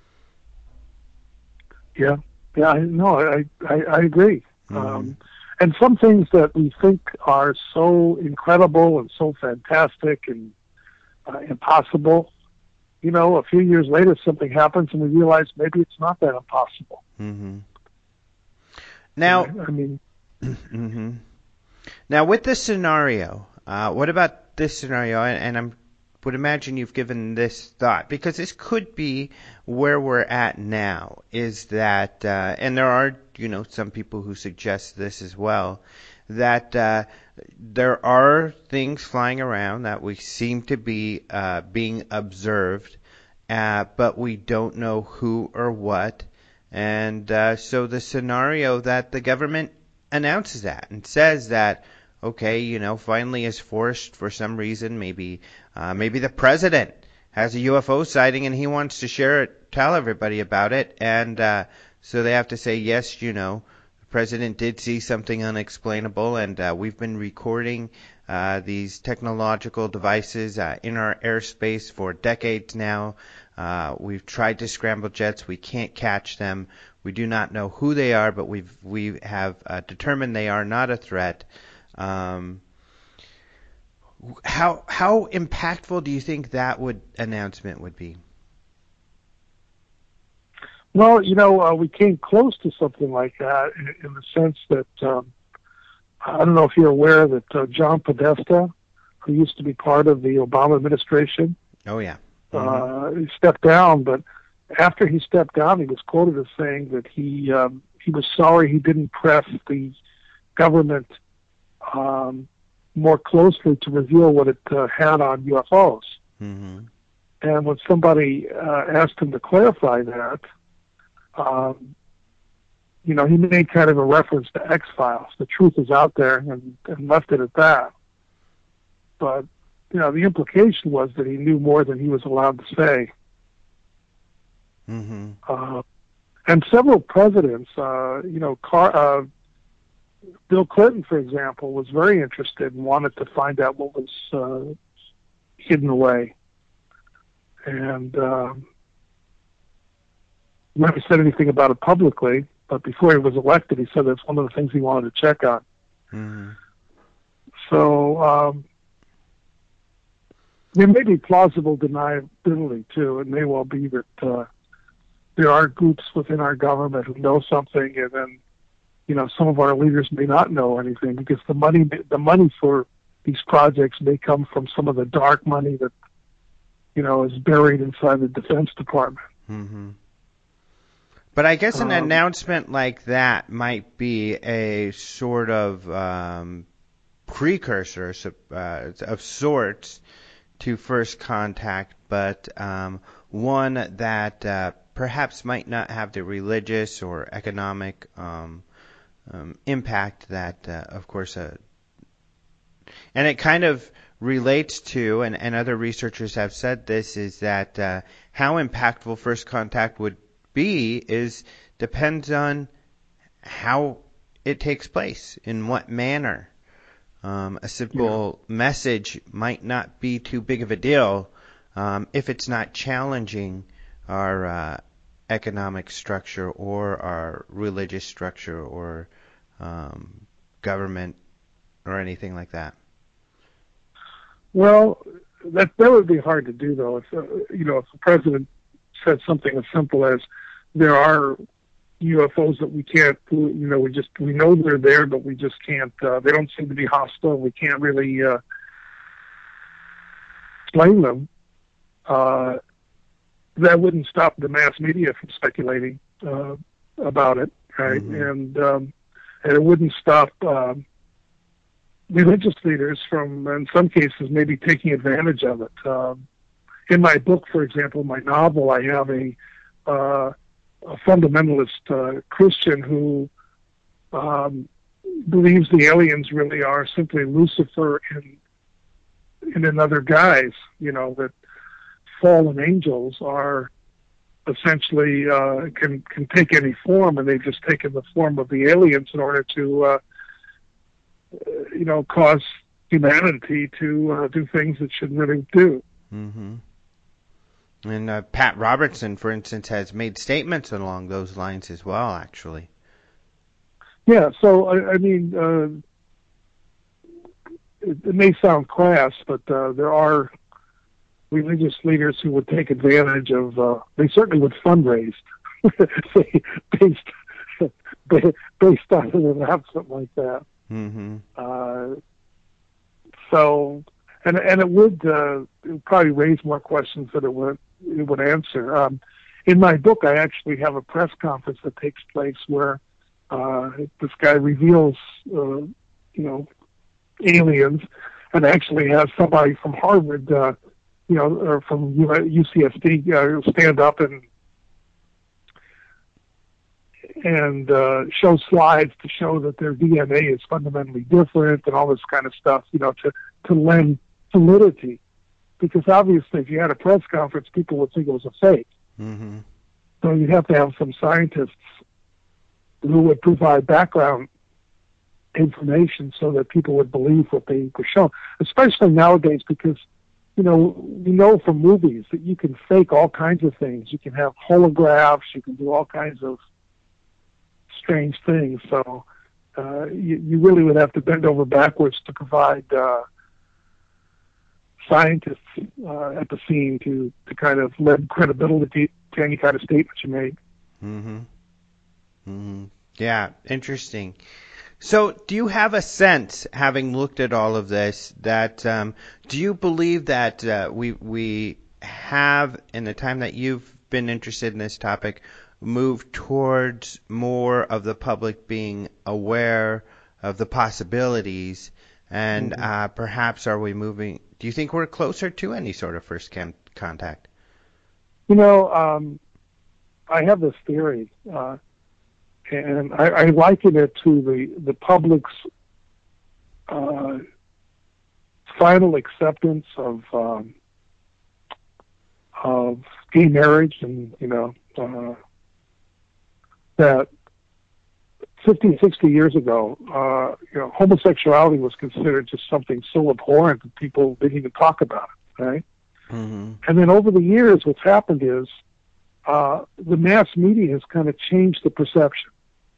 Yeah, I agree. Mm-hmm. And some things that we think are so incredible and so fantastic and impossible, a few years later something happens and we realize maybe it's not that impossible. Mm-hmm. Now, mm-hmm. Now with this scenario, what about this scenario? And I would imagine you've given this thought, because this could be where we're at now, is that, and there are, some people who suggest this as well, that there are things flying around that we seem to be being observed, but we don't know who or what. And so the scenario that the government announces that and says that, okay, finally is forced for some reason, maybe the president has a UFO sighting and he wants to share it, tell everybody about it, and so they have to say, yes, the president did see something unexplainable, and we've been recording these technological devices in our airspace for decades now. We've tried to scramble jets. We can't catch them. We do not know who they are, but we have determined they are not a threat. How impactful do you think that announcement would be? Well, we came close to something like that in the sense that I don't know if you're aware that John Podesta, who used to be part of the Obama administration, oh yeah, mm-hmm. He stepped down. But after he stepped down, he was quoted as saying that he was sorry he didn't press the government more closely to reveal what it had on UFOs. Mm-hmm. And when somebody asked him to clarify that, he made kind of a reference to X-Files. The truth is out there, and left it at that. But, the implication was that he knew more than he was allowed to say. Mm-hmm. And several presidents, Bill Clinton, for example, was very interested and wanted to find out what was hidden away. And never said anything about it publicly, but before he was elected, he said that's one of the things he wanted to check on. Mm-hmm. So there may be plausible deniability, too. It may well be that there are groups within our government who know something, and then some of our leaders may not know anything, because the money for these projects may come from some of the dark money that is buried inside the Defense Department. Mm-hmm. But I guess an announcement like that might be a sort of precursor of sorts to first contact, but one that perhaps might not have the religious or economic impact that, of course, and it kind of relates to, and other researchers have said this, is that how impactful first contact would be depends on how it takes place, in what manner. A simple message might not be too big of a deal if it's not challenging our economic structure or our religious structure or government or anything like that. Well, that would be hard to do, though. If if the president said something as simple as, "There are UFOs that we can't, we know they're there, but we just can't. They don't seem to be hostile. We can't really explain them." That wouldn't stop the mass media from speculating about it, right? Mm-hmm. And it wouldn't stop religious leaders from, in some cases, maybe taking advantage of it. In my book, for example, my novel, I have a fundamentalist Christian who believes the aliens really are simply Lucifer in another guise. That fallen angels are essentially can take any form, and they've just taken the form of the aliens in order to cause humanity to do things it shouldn't really do. Mm-hmm. And Pat Robertson, for instance, has made statements along those lines as well, actually. Yeah, so, it may sound crass, but there are religious leaders who would take advantage of, they certainly would fundraise based on an announcement like that. Mm-hmm. And it would probably raise more questions than it would answer. In my book, I actually have a press conference that takes place where this guy reveals, aliens, and actually has somebody from Harvard, or from UCSD stand up and show slides to show that their DNA is fundamentally different and all this kind of stuff, to lend validity. Because obviously, if you had a press conference, people would think it was a fake. Mm-hmm. So you'd have to have some scientists who would provide background information so that people would believe what they were shown. Especially nowadays, because we know from movies that you can fake all kinds of things. You can have holographs. You can do all kinds of strange things. So you really would have to bend over backwards to provide scientists at the scene to kind of lend credibility to any kind of statement you made. Mm-hmm. Mm-hmm. Yeah, interesting. So do you have a sense, having looked at all of this, that do you believe that we have, in the time that you've been interested in this topic, moved towards more of the public being aware of the possibilities, and perhaps are we moving, do you think we're closer to any sort of first contact? I have this theory, and I liken it to the public's final acceptance of gay marriage, and that 50, 60 years ago, homosexuality was considered just something so abhorrent that people didn't even talk about it, right? Mm-hmm. And then over the years, what's happened is the mass media has kind of changed the perception.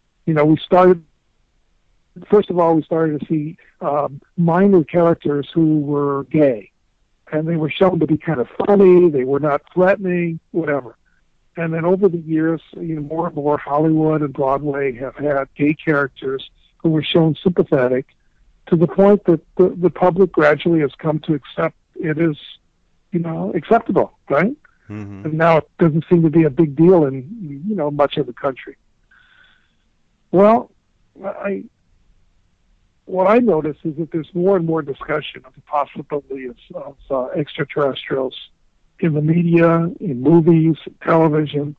First of all, we started to see minor characters who were gay, and they were shown to be kind of funny. They were not threatening, whatever. And then over the years, more and more Hollywood and Broadway have had gay characters who were shown sympathetic, to the point that the public gradually has come to accept it as, acceptable, right? Mm-hmm. And now it doesn't seem to be a big deal in, much of the country. Well, what I notice is that there's more and more discussion of the possibility of extraterrestrials in the media, in movies, television.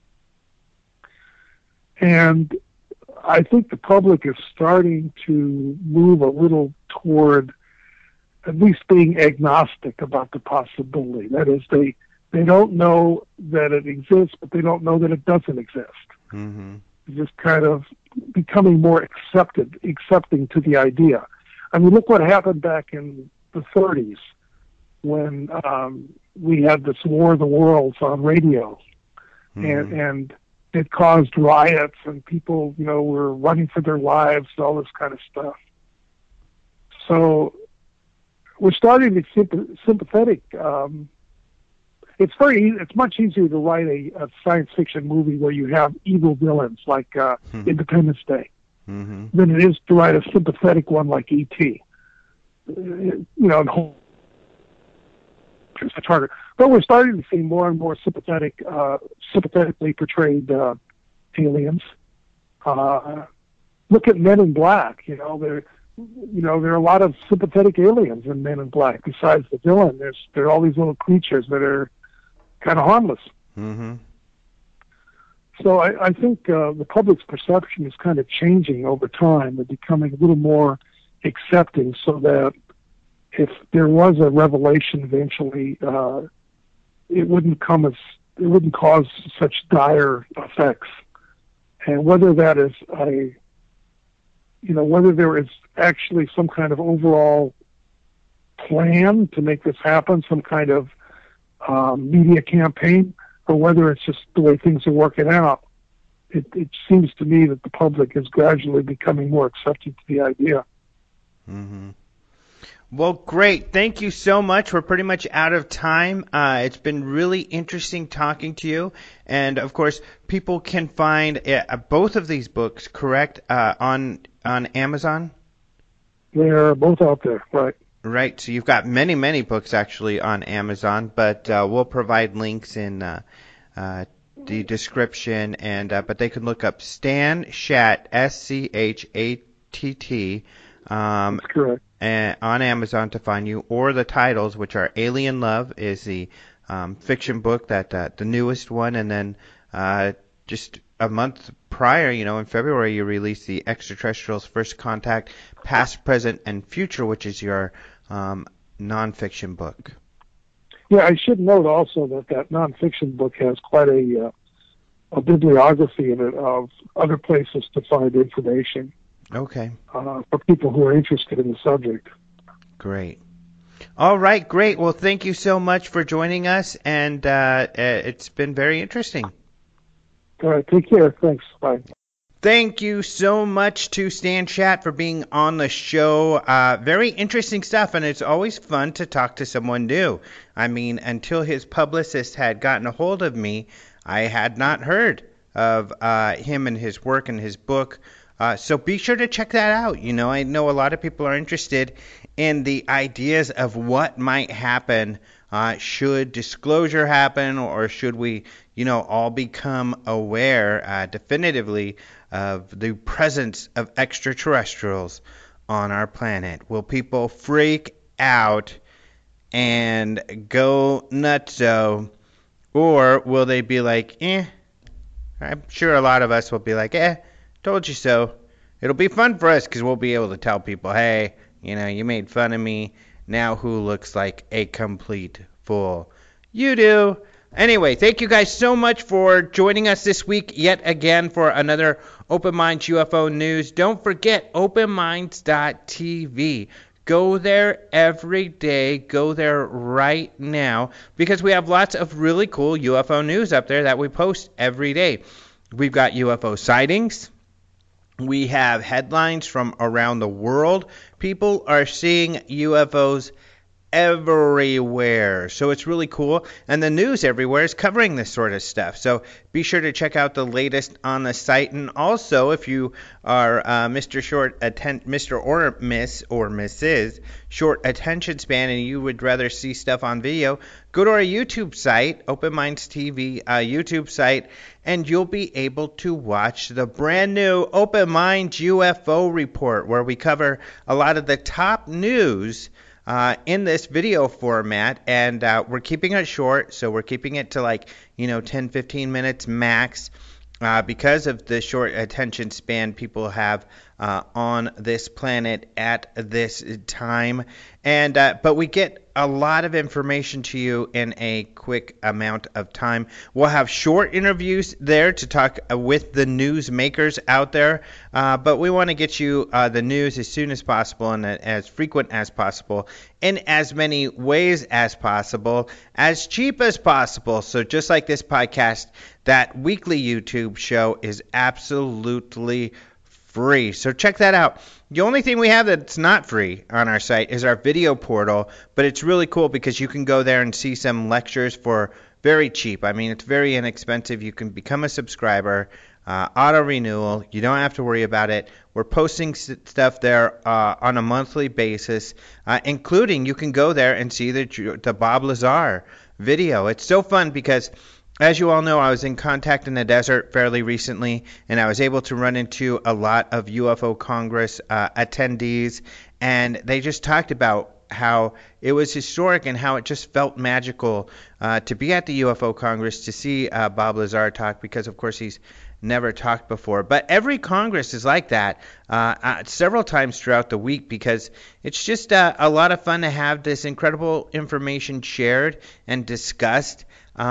And I think the public is starting to move a little toward at least being agnostic about the possibility. That is, they don't know that it exists, but they don't know that it doesn't exist. Mm-hmm. Just kind of becoming more accepting to the idea. I mean, look what happened back in the 30s when we had this War of the Worlds on radio, and it caused riots, and people, were running for their lives, all this kind of stuff. So we're starting to be sympathetic. It's much easier to write a science fiction movie where you have evil villains like Independence Day than it is to write a sympathetic one like E.T. It's harder. But we're starting to see more and more sympathetically portrayed aliens. Look at Men in Black. There are a lot of sympathetic aliens in Men in Black. Besides the villain, there are all these little creatures that are kind of harmless. Mm-hmm. So I think the public's perception is kind of changing over time. They're becoming a little more accepting, so that if there was a revelation eventually, it wouldn't cause such dire effects. And whether that is whether there is actually some kind of overall plan to make this happen, some kind of media campaign, or whether it's just the way things are working out, it seems to me that the public is gradually becoming more accepting to the idea. Mm-hmm. Well, great. Thank you so much. We're pretty much out of time. It's been really interesting talking to you. And, of course, people can find both of these books, correct, on Amazon? They're both out there, right. Right. So you've got many, many books, actually, on Amazon. But we'll provide links in the description. But they can look up Stan Schatt, Schatt. That's correct. On Amazon to find you, or the titles, which are Alien Love is the fiction book, that the newest one, and then just a month prior, in February, you released the Extraterrestrials First Contact, Past, Present, and Future, which is your nonfiction book. Yeah, I should note also that nonfiction book has quite a bibliography in it of other places to find information. Okay. For people who are interested in the subject. Great. All right, great. Well, thank you so much for joining us, and it's been very interesting. All right, take care. Thanks. Bye. Thank you so much to Stan Schatt for being on the show. Very interesting stuff, and it's always fun to talk to someone new. I mean, until his publicist had gotten a hold of me, I had not heard of him and his work and his book. So be sure to check that out. I know a lot of people are interested in the ideas of what might happen should disclosure happen, or should we, all become aware definitively of the presence of extraterrestrials on our planet. Will people freak out and go nutso, or will they be like, I'm sure a lot of us will be like, told you so. It'll be fun for us because we'll be able to tell people, hey, you made fun of me. Now who looks like a complete fool? You do. Anyway, thank you guys so much for joining us this week yet again for another Open Minds UFO News. Don't forget openminds.tv. Go there every day. Go there right now because we have lots of really cool UFO news up there that we post every day. We've got UFO sightings. We have headlines from around the world. People are seeing UFOs everywhere. So it's really cool. And the news everywhere is covering this sort of stuff. So be sure to check out the latest on the site. And also, if you are Mr. or Miss or Mrs. short attention span and you would rather see stuff on video, go to our YouTube site, Open Minds TV YouTube site, and you'll be able to watch the brand new Open Minds UFO report, where we cover a lot of the top news in this video format, and we're keeping it short, so we're keeping it to 10, 15 minutes max, because of the short attention span people have on this planet at this time. And but we get a lot of information to you in a quick amount of time. We'll have short interviews there to talk with the news makers out there, but we want to get you the news as soon as possible and as frequent as possible, in as many ways as possible, as cheap as possible. So just like this podcast, that weekly YouTube show is absolutely free. So check that out. The only thing we have that's not free on our site is our video portal, but it's really cool because you can go there and see some lectures for very cheap. I mean, it's very inexpensive. You can become a subscriber, auto renewal. You don't have to worry about it. We're posting stuff there on a monthly basis, including you can go there and see the Bob Lazar video. It's so fun because, as you all know, I was in Contact in the Desert fairly recently, and I was able to run into a lot of UFO Congress attendees, and they just talked about how it was historic and how it just felt magical to be at the UFO Congress, to see Bob Lazar talk, because, of course, he's never talked before. But every Congress is like that several times throughout the week, because it's just a lot of fun to have this incredible information shared and discussed.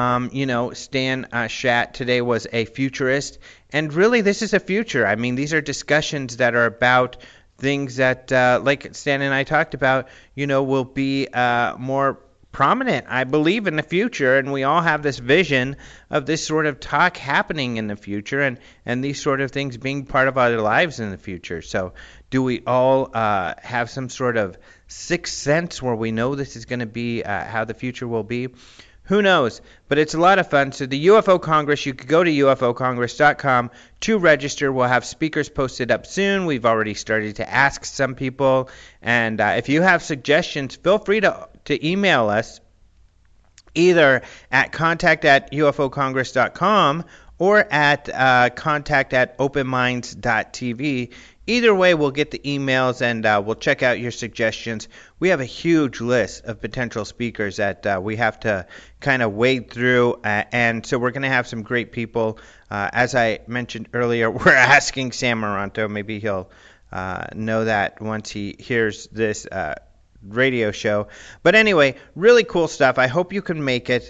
Stan Schatt today was a futurist, and really this is a future. I mean, these are discussions that are about things that, like Stan and I talked about, will be more prominent, I believe, in the future, and we all have this vision of this sort of talk happening in the future, and these sort of things being part of our lives in the future. So do we all have some sort of sixth sense where we know this is going to be how the future will be? Who knows? But it's a lot of fun. So the UFO Congress, you could go to ufocongress.com to register. We'll have speakers posted up soon. We've already started to ask some people. And if you have suggestions, feel free to email us either at contact@ufocongress.com or at contact@openminds.tv. Either way, we'll get the emails, and we'll check out your suggestions. We have a huge list of potential speakers that we have to kind of wade through, and so we're going to have some great people. As I mentioned earlier, we're asking Sam Moranto. Maybe he'll know that once he hears this radio show. But anyway, really cool stuff. I hope you can make it.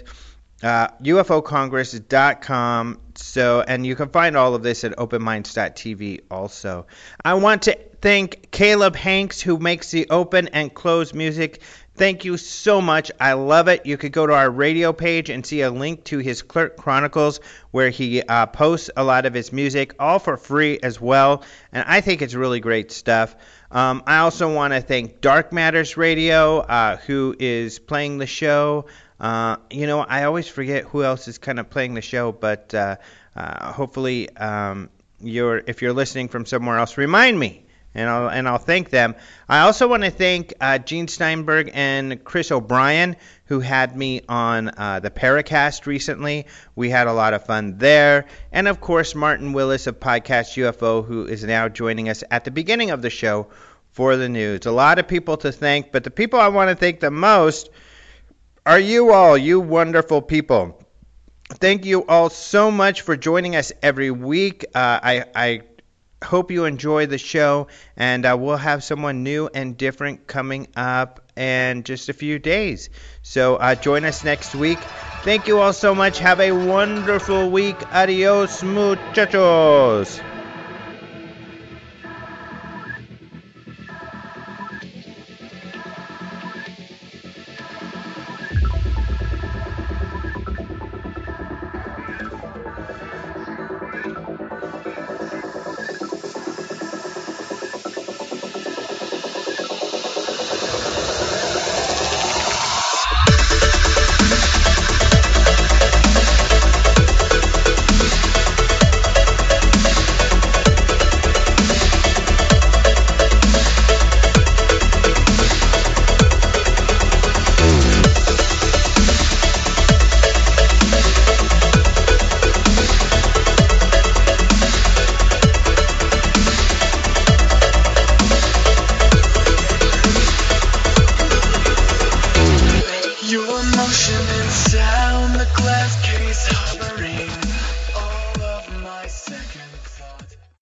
ufocongress.com. And you can find all of this at openminds.tv also. I want to thank Caleb Hanks, who makes the open and close music. Thank you so much. I love it. You could go to our radio page and see a link to his Clerk Chronicles, where he posts a lot of his music, all for free as well. And I think it's really great stuff. I also want to thank Dark Matters Radio, who is playing the show. I always forget who else is kind of playing the show, but hopefully if you're listening from somewhere else, remind me, and I'll thank them. I also want to thank Gene Steinberg and Chris O'Brien, who had me on the Paracast recently. We had a lot of fun there. And, of course, Martin Willis of Podcast UFO, who is now joining us at the beginning of the show for the news. A lot of people to thank, but the people I want to thank the most are you all, you wonderful people. Thank you all so much for joining us every week. I hope you enjoy the show, and we'll have someone new and different coming up in just a few days. So join us next week. Thank you all so much. Have a wonderful week. Adios, muchachos.